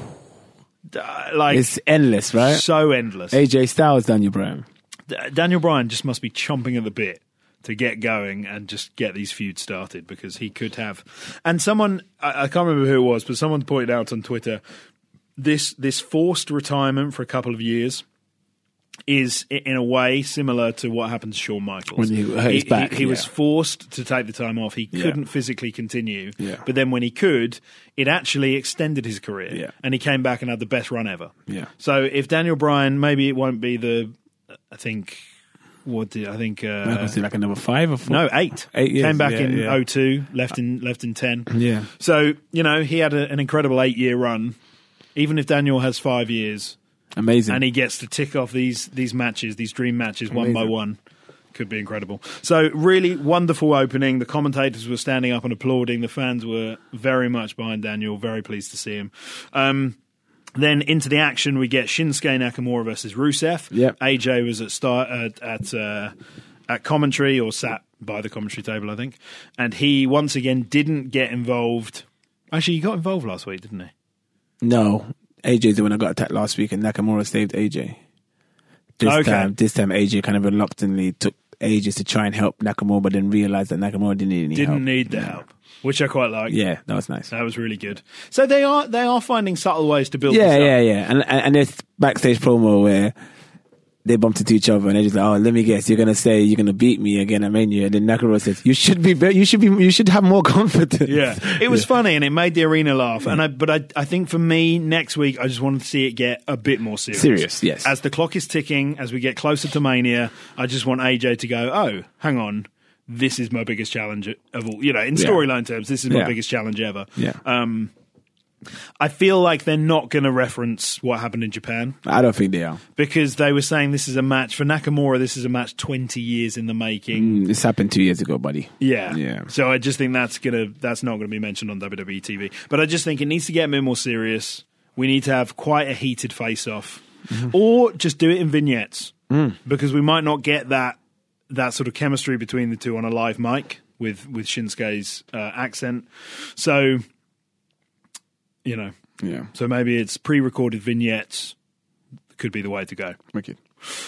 It's endless, right? So endless. AJ Styles, Daniel Bryan. Daniel Bryan just must be chomping at the bit to get going and just get these feuds started, because he could have. And someone, I can't remember who it was, but someone pointed out on Twitter, this forced retirement for a couple of years is in a way similar to what happened to Shawn Michaels. When he hurt his back. He was forced to take the time off. He couldn't physically continue. Yeah. But then when he could, it actually extended his career. Yeah. And he came back and had the best run ever. Yeah. So if Daniel Bryan, maybe it won't be Michael's did like a number 5 or 4? No, 8. 8 years. Came back in 02, left in 10. Yeah. So, he had an incredible 8-year run. Even if Daniel has 5 years, amazing, and he gets to tick off these matches, these dream matches, amazing. one by one, could be incredible. So really wonderful opening. The commentators were standing up and applauding. The fans were very much behind Daniel. Very pleased to see him. Then into the action, we get Shinsuke Nakamura versus Rusev. Yep. AJ was at commentary, or sat by the commentary table, I think, and he once again didn't get involved. Actually, he got involved last week, didn't he? No. AJ's the one that got attacked last week, and Nakamura saved AJ. This time AJ kind of reluctantly took ages to try and help Nakamura, but then realized that Nakamura didn't need any help. Didn't need the help, which I quite like. Yeah, that was nice. That was really good. So they are finding subtle ways to build. Yeah. And there's backstage promo where they bumped into each other, and they're just like, "Oh, let me guess, you're gonna say you're gonna beat me again at Mania." And then Nakamura says, "You should have more confidence." Yeah, it was funny, and it made the arena laugh. And I think for me next week, I just wanted to see it get a bit more serious. Serious, yes. As the clock is ticking, as we get closer to Mania, I just want AJ to go, "Oh, hang on, this is my biggest challenge of all." You know, in storyline terms, this is my biggest challenge ever. Yeah. I feel like they're not going to reference what happened in Japan I don't think they are. because they were saying this is a match for Nakamura. This is a match 20 years in the making. This happened 2 years ago, buddy. Yeah. So I just think that's not gonna be mentioned on WWE TV. But I just think it needs to get a bit more serious. We need to have quite a heated face-off, or just do it in vignettes because we might not get that sort of chemistry between the two on a live mic with Shinsuke's accent. So. You know, so maybe it's pre-recorded vignettes could be the way to go. Wicked.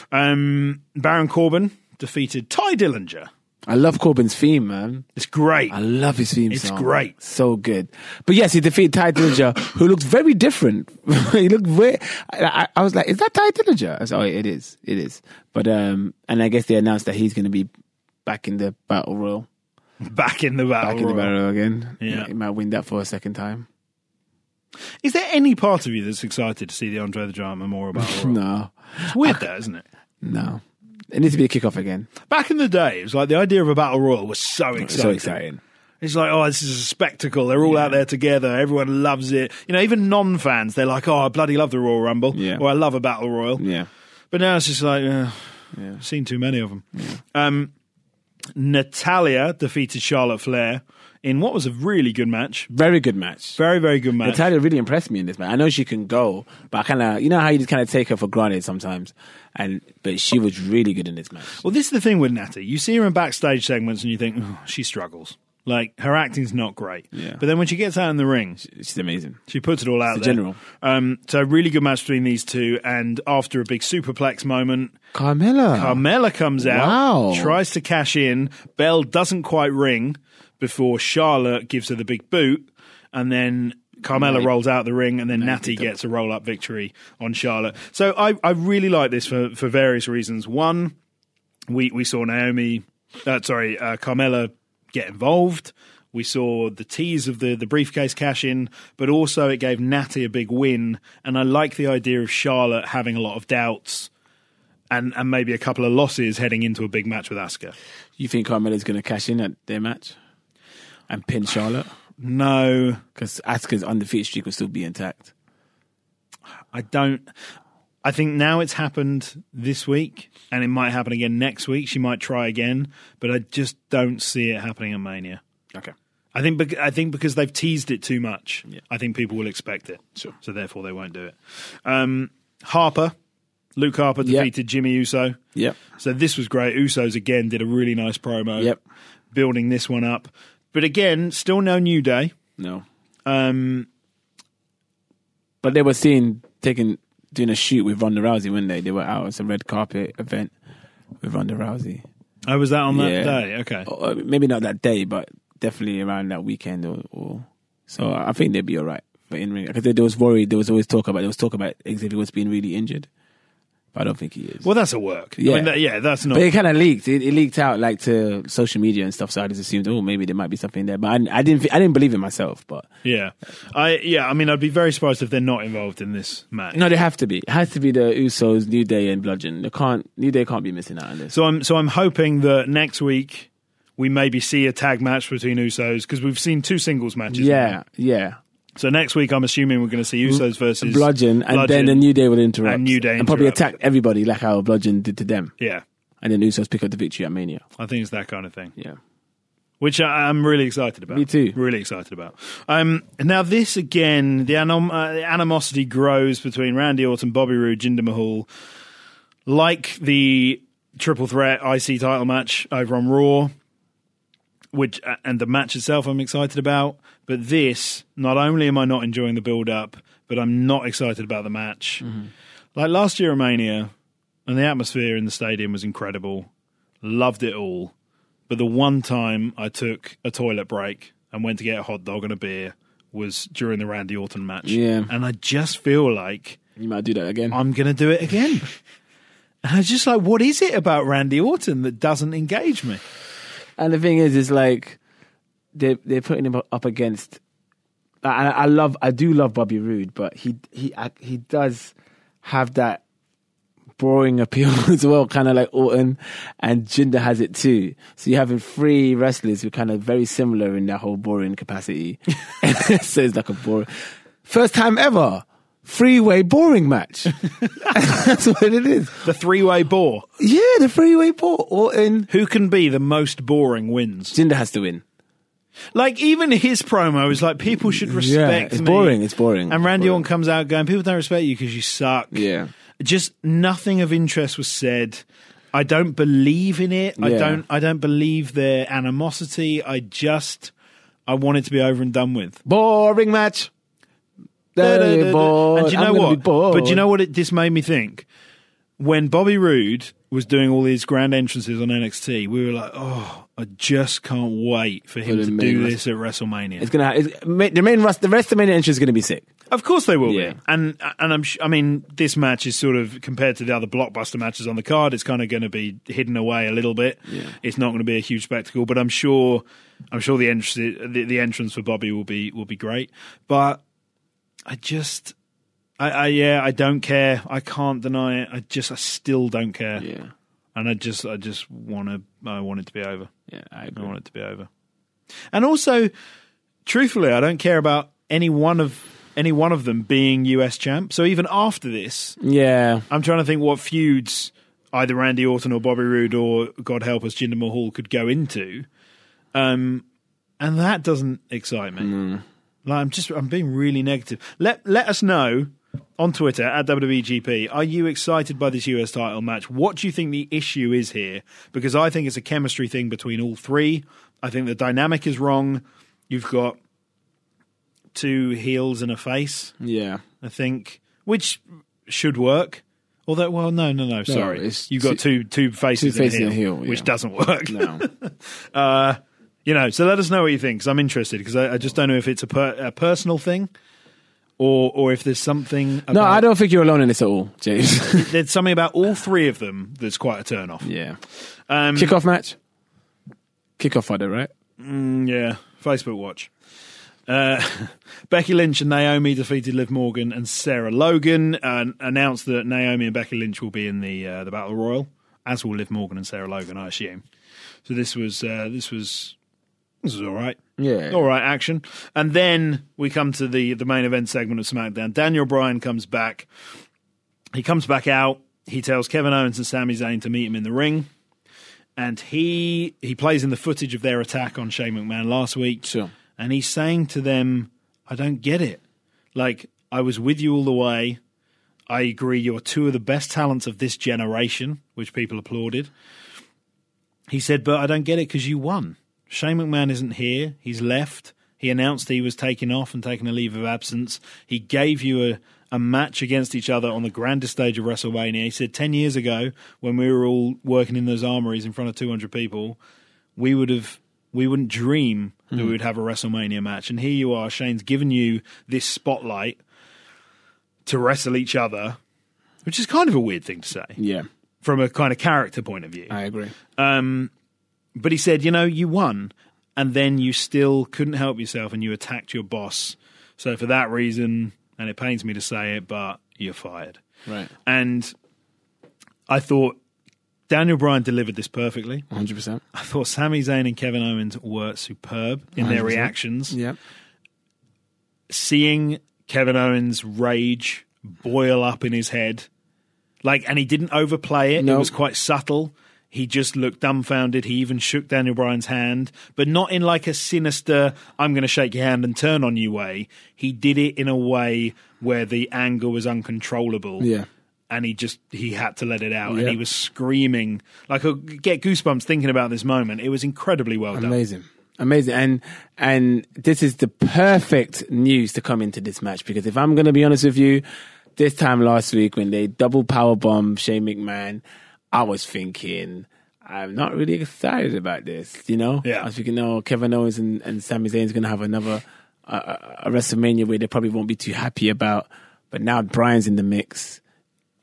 Baron Corbin defeated Ty Dillinger. I love Corbin's theme, man. It's great. I love his theme It's song. great. So good. But yes, he defeated Ty Dillinger, who looks very different. He looked very... I was like, is that Ty Dillinger? I was like, oh, it is. It is. But, and I guess they announced that he's going to be back in the Battle Royal. Back in the Battle Royal again. Yeah. He might win that for a second time. Is there any part of you that's excited to see the Andre the Giant Memorial Battle Royal? No. It's weird though, isn't it? No. It needs to be a kickoff again. Back in the day, it was like the idea of a Battle Royal was so exciting. So exciting. It's like, oh, this is a spectacle. They're all out there together. Everyone loves it. You know, even non-fans, they're like, oh, I bloody love the Royal Rumble. Yeah. Or I love a Battle Royal. Yeah. But now it's just like, I've seen too many of them. Yeah. Natalya defeated Charlotte Flair in what was a really good match. Very good match. Very, very good match. Natalya really impressed me in this match. I know she can go, but I kind of, you know how you just kind of take her for granted sometimes. But she was really good in this match. Well, this is the thing with Natty. You see her in backstage segments and you think, oh, she struggles. Like, her acting's not great. Yeah. But then when she gets out in the ring, She's amazing. she puts it all out She's there. a general. So, really good match between these two. And after a big superplex moment, Carmella comes out, Wow. tries to cash in. Bell doesn't quite ring before Charlotte gives her the big boot. And then Carmella rolls out the ring, and then Natty gets a roll-up victory on Charlotte. So, I really like this for various reasons. One, we saw Carmella get involved. We saw the tease of the briefcase cash in, but also it gave Natty a big win. And I like the idea of Charlotte having a lot of doubts and maybe a couple of losses heading into a big match with Asuka. You think Carmella's going to cash in at their match and pin Charlotte? No, Because Asuka's undefeated streak will still be intact. I don't. I think now it's happened this week, and it might happen again next week. She might try again, but I just don't see it happening at Mania. Okay. I think because they've teased it too much, I think people will expect it. Sure. So therefore they won't do it. Luke Harper defeated Jimmy Uso. Yep. So this was great. Usos again did a really nice promo. Yep. Building this one up. But again, still no New Day. No. Um, But they were seen doing a shoot with Ronda Rousey, weren't they? They were out at some red carpet event with Ronda Rousey. oh, was that on that Yeah. day? Okay. Or maybe not that day, but definitely around that weekend. Or so I think they'd be all right for in ring. Because there was always talk about Xavier was being really injured. But I don't think he is. Well, that's a work. Yeah. I mean, that's not. But it kind of leaked. It leaked out like to social media and stuff. So I just assumed, maybe there might be something there. But I didn't believe it myself. But Yeah. I mean, I'd be very surprised if they're not involved in this match. no, they have to be. It has to be the Usos, New Day, and Bludgeon. New Day can't be missing out on this. So I'm hoping that next week we maybe see a tag match between Usos because we've seen two singles matches. Yeah, yeah. So next week I'm assuming we're going to see Usos versus Bludgeon, and then the New Day will interrupt. And New Day and probably interrupt. attack everybody like how Bludgeon did to them. Yeah. And then Usos pick up the victory at Mania. I think it's that kind of thing. Yeah. Which I'm really excited about. Me too. Really excited about. Now this again, the animosity grows between Randy Orton, Bobby Roode, Jinder Mahal. Like the triple threat IC title match over on Raw, and the match itself I'm excited about. But this, not only am I not enjoying the build-up, but I'm not excited about the match. Mm-hmm. Like last year at Mania, and the atmosphere in the stadium was incredible. Loved it all. But the one time I took a toilet break and went to get a hot dog and a beer was during the Randy Orton match. Yeah. And I just feel like You might do that again. I'm going to do it again. And I was just like, what is it about Randy Orton that doesn't engage me? And the thing is like they're putting him up against. I do love Bobby Roode, but he does have that boring appeal as well, kind of like Orton, and Jinder has it too. So you're having three wrestlers who are kind of very similar in their whole boring capacity. So it's like a boring. First time ever, three-way boring match. That's what it is. The three-way bore. Yeah, the three-way bore. Orton. Who can be the most boring wins? Jinder has to win. Like, even his promo is like, people should respect it's me. boring. It's boring. And Randy boring. Orton comes out going, people don't respect you because you suck. Yeah. Just nothing of interest was said. I don't believe in it. Yeah. I don't believe their animosity. I want it to be over and done with. Boring match. And do you know what? But But do you know what this made me think? When Bobby Roode was doing all these grand entrances on NXT, we were like, oh, I just can't wait for him to do this at WrestleMania. It's gonna. The rest of the main entrance is gonna be sick. Of course they will Yeah. be. And I mean, this match is sort of, compared to the other blockbuster matches on the card, it's kind of going to be hidden away a little bit. Yeah. It's not going to be a huge spectacle, but I'm sure the entrance for Bobby will be great. But I don't care. I can't deny it. I still don't care. Yeah. And I want it to be over. Yeah, I I agree. want it to be over. And also, truthfully, I don't care about any one of them being US champ. So even after this, Yeah. I'm trying to think what feuds either Randy Orton or Bobby Roode or, God help us, Jinder Mahal could go into. And that doesn't excite me. Like, I'm being really negative. Let us know on Twitter at WWEGP. Are you excited by this US title match? What do you think the issue is here? Because I think it's a chemistry thing between all three. I think the dynamic is wrong. You've got two heels and a face, Yeah. I think, which should work. Although, well, no, sorry. it's You've got two faces and a heel, yeah. which doesn't work. No. So let us know what you think, because I'm interested, because I just don't know if it's a personal thing or if there's something about... No, I don't think you're alone in this at all, James. There's something about all three of them that's quite a turn-off. Yeah. Um, Kickoff match? Kickoff Friday, right? Yeah, Facebook watch. Becky Lynch and Naomi defeated Liv Morgan and Sarah Logan, and announced that Naomi and Becky Lynch will be in the Battle Royal, as will Liv Morgan and Sarah Logan, I assume. So this was all right. Yeah. All right action. And then we come to the main event segment of SmackDown. Daniel Bryan comes back. He comes back out. He tells Kevin Owens and Sami Zayn to meet him in the ring. And he plays in the footage of their attack on Shane McMahon last week. Sure. And he's saying to them, I don't get it. Like, I was with you all the way. I agree, you're two of the best talents of this generation, which people applauded. He said, but I don't get it because you won. Shane McMahon isn't here. He's left. He announced he was taking off and taking a leave of absence. He gave you a match against each other on the grandest stage of WrestleMania. He said 10 years ago, when we were all working in those armories in front of 200 people, we wouldn't dream that we would have a WrestleMania match. And here you are, Shane's given you this spotlight to wrestle each other, which is kind of a weird thing to say Yeah. from a kind of character point of view. I agree. But he said, you won, and then you still couldn't help yourself and you attacked your boss. So for that reason, and it pains me to say it, but you're fired. Right. And I thought Daniel Bryan delivered this perfectly. 100%. I thought Sami Zayn and Kevin Owens were superb in their 100%. reactions. Yeah. Seeing Kevin Owens' rage boil up in his head, and he didn't overplay it. It No. was quite subtle. He just looked dumbfounded. He even shook Daniel Bryan's hand, but not in like a sinister, I'm going to shake your hand and turn on you way. He did it in a way where the anger was uncontrollable. Yeah. And he had to let it out. Yeah. And he was screaming. Like, I get goosebumps thinking about this moment. It was incredibly well done. Amazing. And this is the perfect news to come into this match, because if I'm going to be honest with you, this time last week when they double powerbomb Shane McMahon, I was thinking, I'm not really excited about this, Yeah. I was thinking, Kevin Owens and Sami Zayn is going to have another a WrestleMania where they probably won't be too happy about. But now Bryan's in the mix.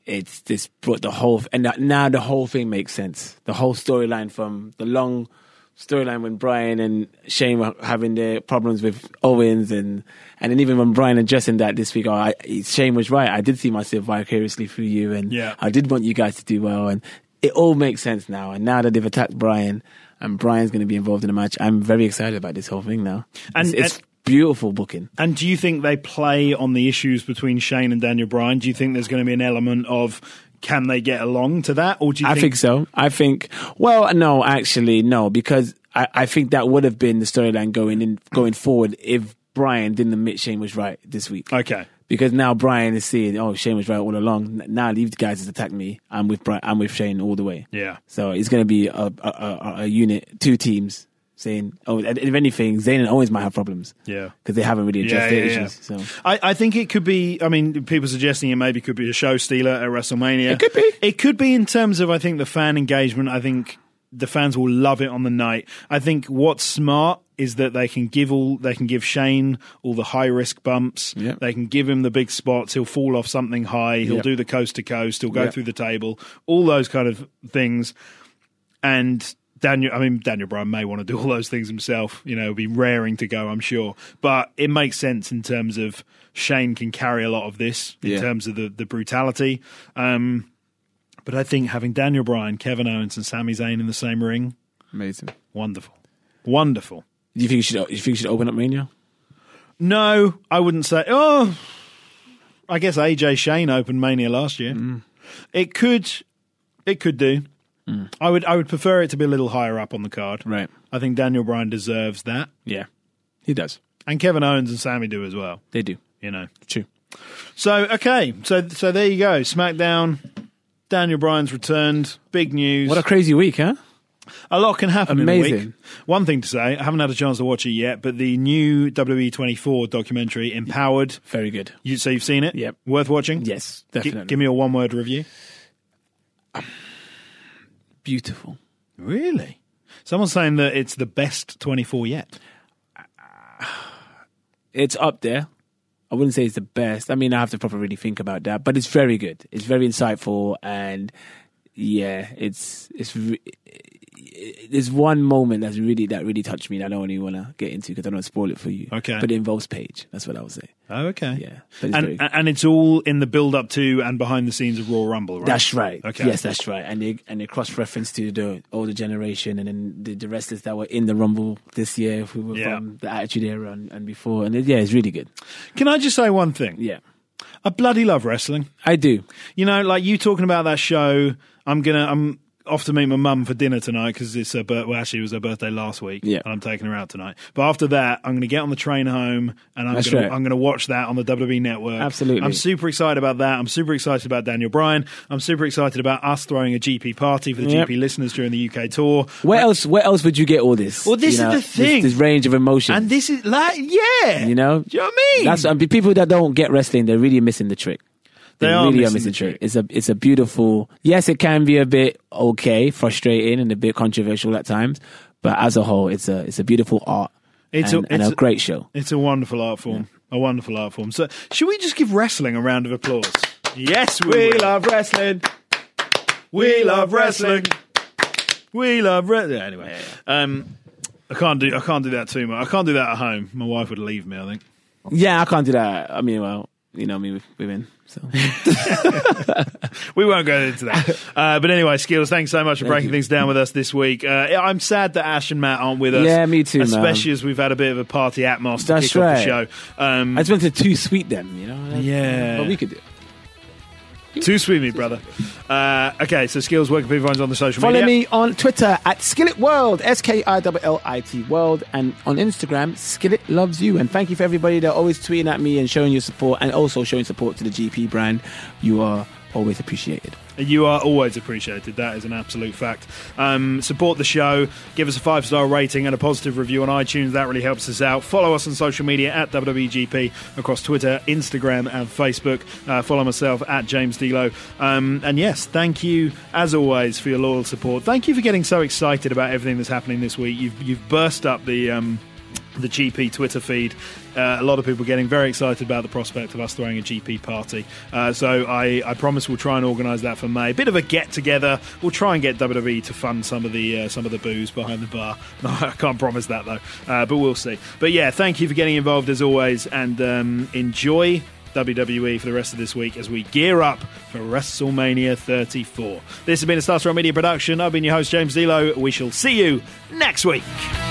it's this brought the whole, and now the whole thing makes sense. The whole storyline, from the long storyline when Brian and Shane were having their problems with Owens, and then even when Brian addressing that this week, Shane was right. I did see myself vicariously through you, and I did want you guys to do well, and it all makes sense now. And now that they've attacked Brian, and Brian's going to be involved in the match, I'm very excited about this whole thing now. And it's beautiful booking. And do you think they play on the issues between Shane and Daniel Bryan? Do you think there's going to be an element of, can they get along to that? Or do you think so. I think, well, no, actually, no, because I think that would have been the storyline going forward if Brian didn't admit Shane was right this week. Okay. Because now Brian is seeing, Shane was right all along. Now these guys has attacked me. I'm with Brian. I'm with Shane all the way. Yeah. So it's going to be a unit, two teams saying, if anything, Zayn and Owens might have problems. Yeah. Because they haven't really addressed their issues. So I think it could be, people suggesting it maybe could be a show stealer at WrestleMania. It could be. It could be in terms of, I think, the fan engagement. I think the fans will love it on the night. I think what's smart is that they can give Shane all the high risk bumps. Yep. They can give him the big spots. He'll fall off something high. He'll do the coast to coast. He'll go through the table. All those kind of things. And Daniel Bryan may want to do all those things himself. It'll be raring to go, I'm sure. But it makes sense in terms of Shane can carry a lot of this in terms of the brutality. But I think having Daniel Bryan, Kevin Owens, and Sami Zayn in the same ring, amazing, wonderful. Do you think you should open up Mania? No, I wouldn't say. I guess AJ Shane opened Mania last year. It could do. I would prefer it to be a little higher up on the card. Right. I think Daniel Bryan deserves that. Yeah, he does. And Kevin Owens and Sami do as well. They do. True. So, okay. So there you go. SmackDown. Daniel Bryan's returned. Big news. What a crazy week, huh? A lot can happen in a Amazing. week. One thing to say, I haven't had a chance to watch it yet, but the new WWE 24 documentary, Empowered. Very good. So you've seen it? Yep. Worth watching? Yes, definitely. Give me a one-word review. Beautiful. Really? Someone's saying that it's the best 24 yet. It's up there. I wouldn't say it's the best. I have to probably really think about that, but it's very good. It's very insightful, and there's one moment that really touched me that I don't really want to get into because I don't want to spoil it for you. Okay. But it involves Paige. That's what I would say. Oh, okay. Yeah. But And it's all in the build-up to and behind the scenes of Royal Rumble, right? That's right. Okay. Yes, that's right. And they cross-reference to the older generation and then the wrestlers that were in the Rumble this year who were from the Attitude Era and before. And it's really good. Can I just say one thing? Yeah. I bloody love wrestling. I do. Like you talking about that show, I'm off to meet my mum for dinner tonight because it's her it was her birthday last week, and I'm taking her out tonight. But after that, I'm going to get on the train home and I'm going to watch that on the WWE Network. Absolutely. I'm super excited about that. I'm super excited about Daniel Bryan. I'm super excited about us throwing a GP party for the GP listeners during the UK tour. Where else would you get all this? Well, this is the thing. This range of emotion. And this is Do you know what I mean? People that don't get wrestling, they're really missing the trick. They really are are missing the trick. It's a beautiful. Yes, it can be a bit frustrating and a bit controversial at times, but as a whole, it's a beautiful art and a great show. It's a wonderful art form. A wonderful art form. So, should we just give wrestling a round of applause? Yes, we love wrestling. We love wrestling. We love wrestling. Anyway, I can't do that too much. I can't do that at home. My wife would leave me, I think. Yeah, I can't do that. You know me with women. So we won't go into that. But anyway, Skills, thanks so much for breaking things down with us this week. I'm sad that Ash and Matt aren't with us. Yeah, me too, especially as we've had a bit of a party atmosphere to kick off the show. I just went to too sweet them, Yeah. But we could do it. Too sweet, me brother. Okay, so Skills, where can people find us on the social media? Follow me on Twitter at Skillet World, SKILLIT World, and on Instagram, Skillet Loves You. And thank you for everybody that always tweeting at me and showing your support, and also showing support to the GP brand. You are always appreciated. You are always appreciated. That is an absolute fact. Support the show. Give us a 5-star rating and a positive review on iTunes. That really helps us out. Follow us on social media at WWGP across Twitter, Instagram and Facebook. Follow myself at James D'Lo. And yes, thank you as always for your loyal support. Thank you for getting so excited about everything that's happening this week. You've burst up the the GP Twitter feed. A lot of people getting very excited about the prospect of us throwing a GP party. So I promise we'll try and organise that for May. Bit of a get-together. We'll try and get WWE to fund some of the booze behind the bar. No, I can't promise that, though. But we'll see. But yeah, thank you for getting involved as always, and enjoy WWE for the rest of this week as we gear up for WrestleMania 34. This has been a Starstrom Media production. I've been your host, James D'Lo. We shall see you next week.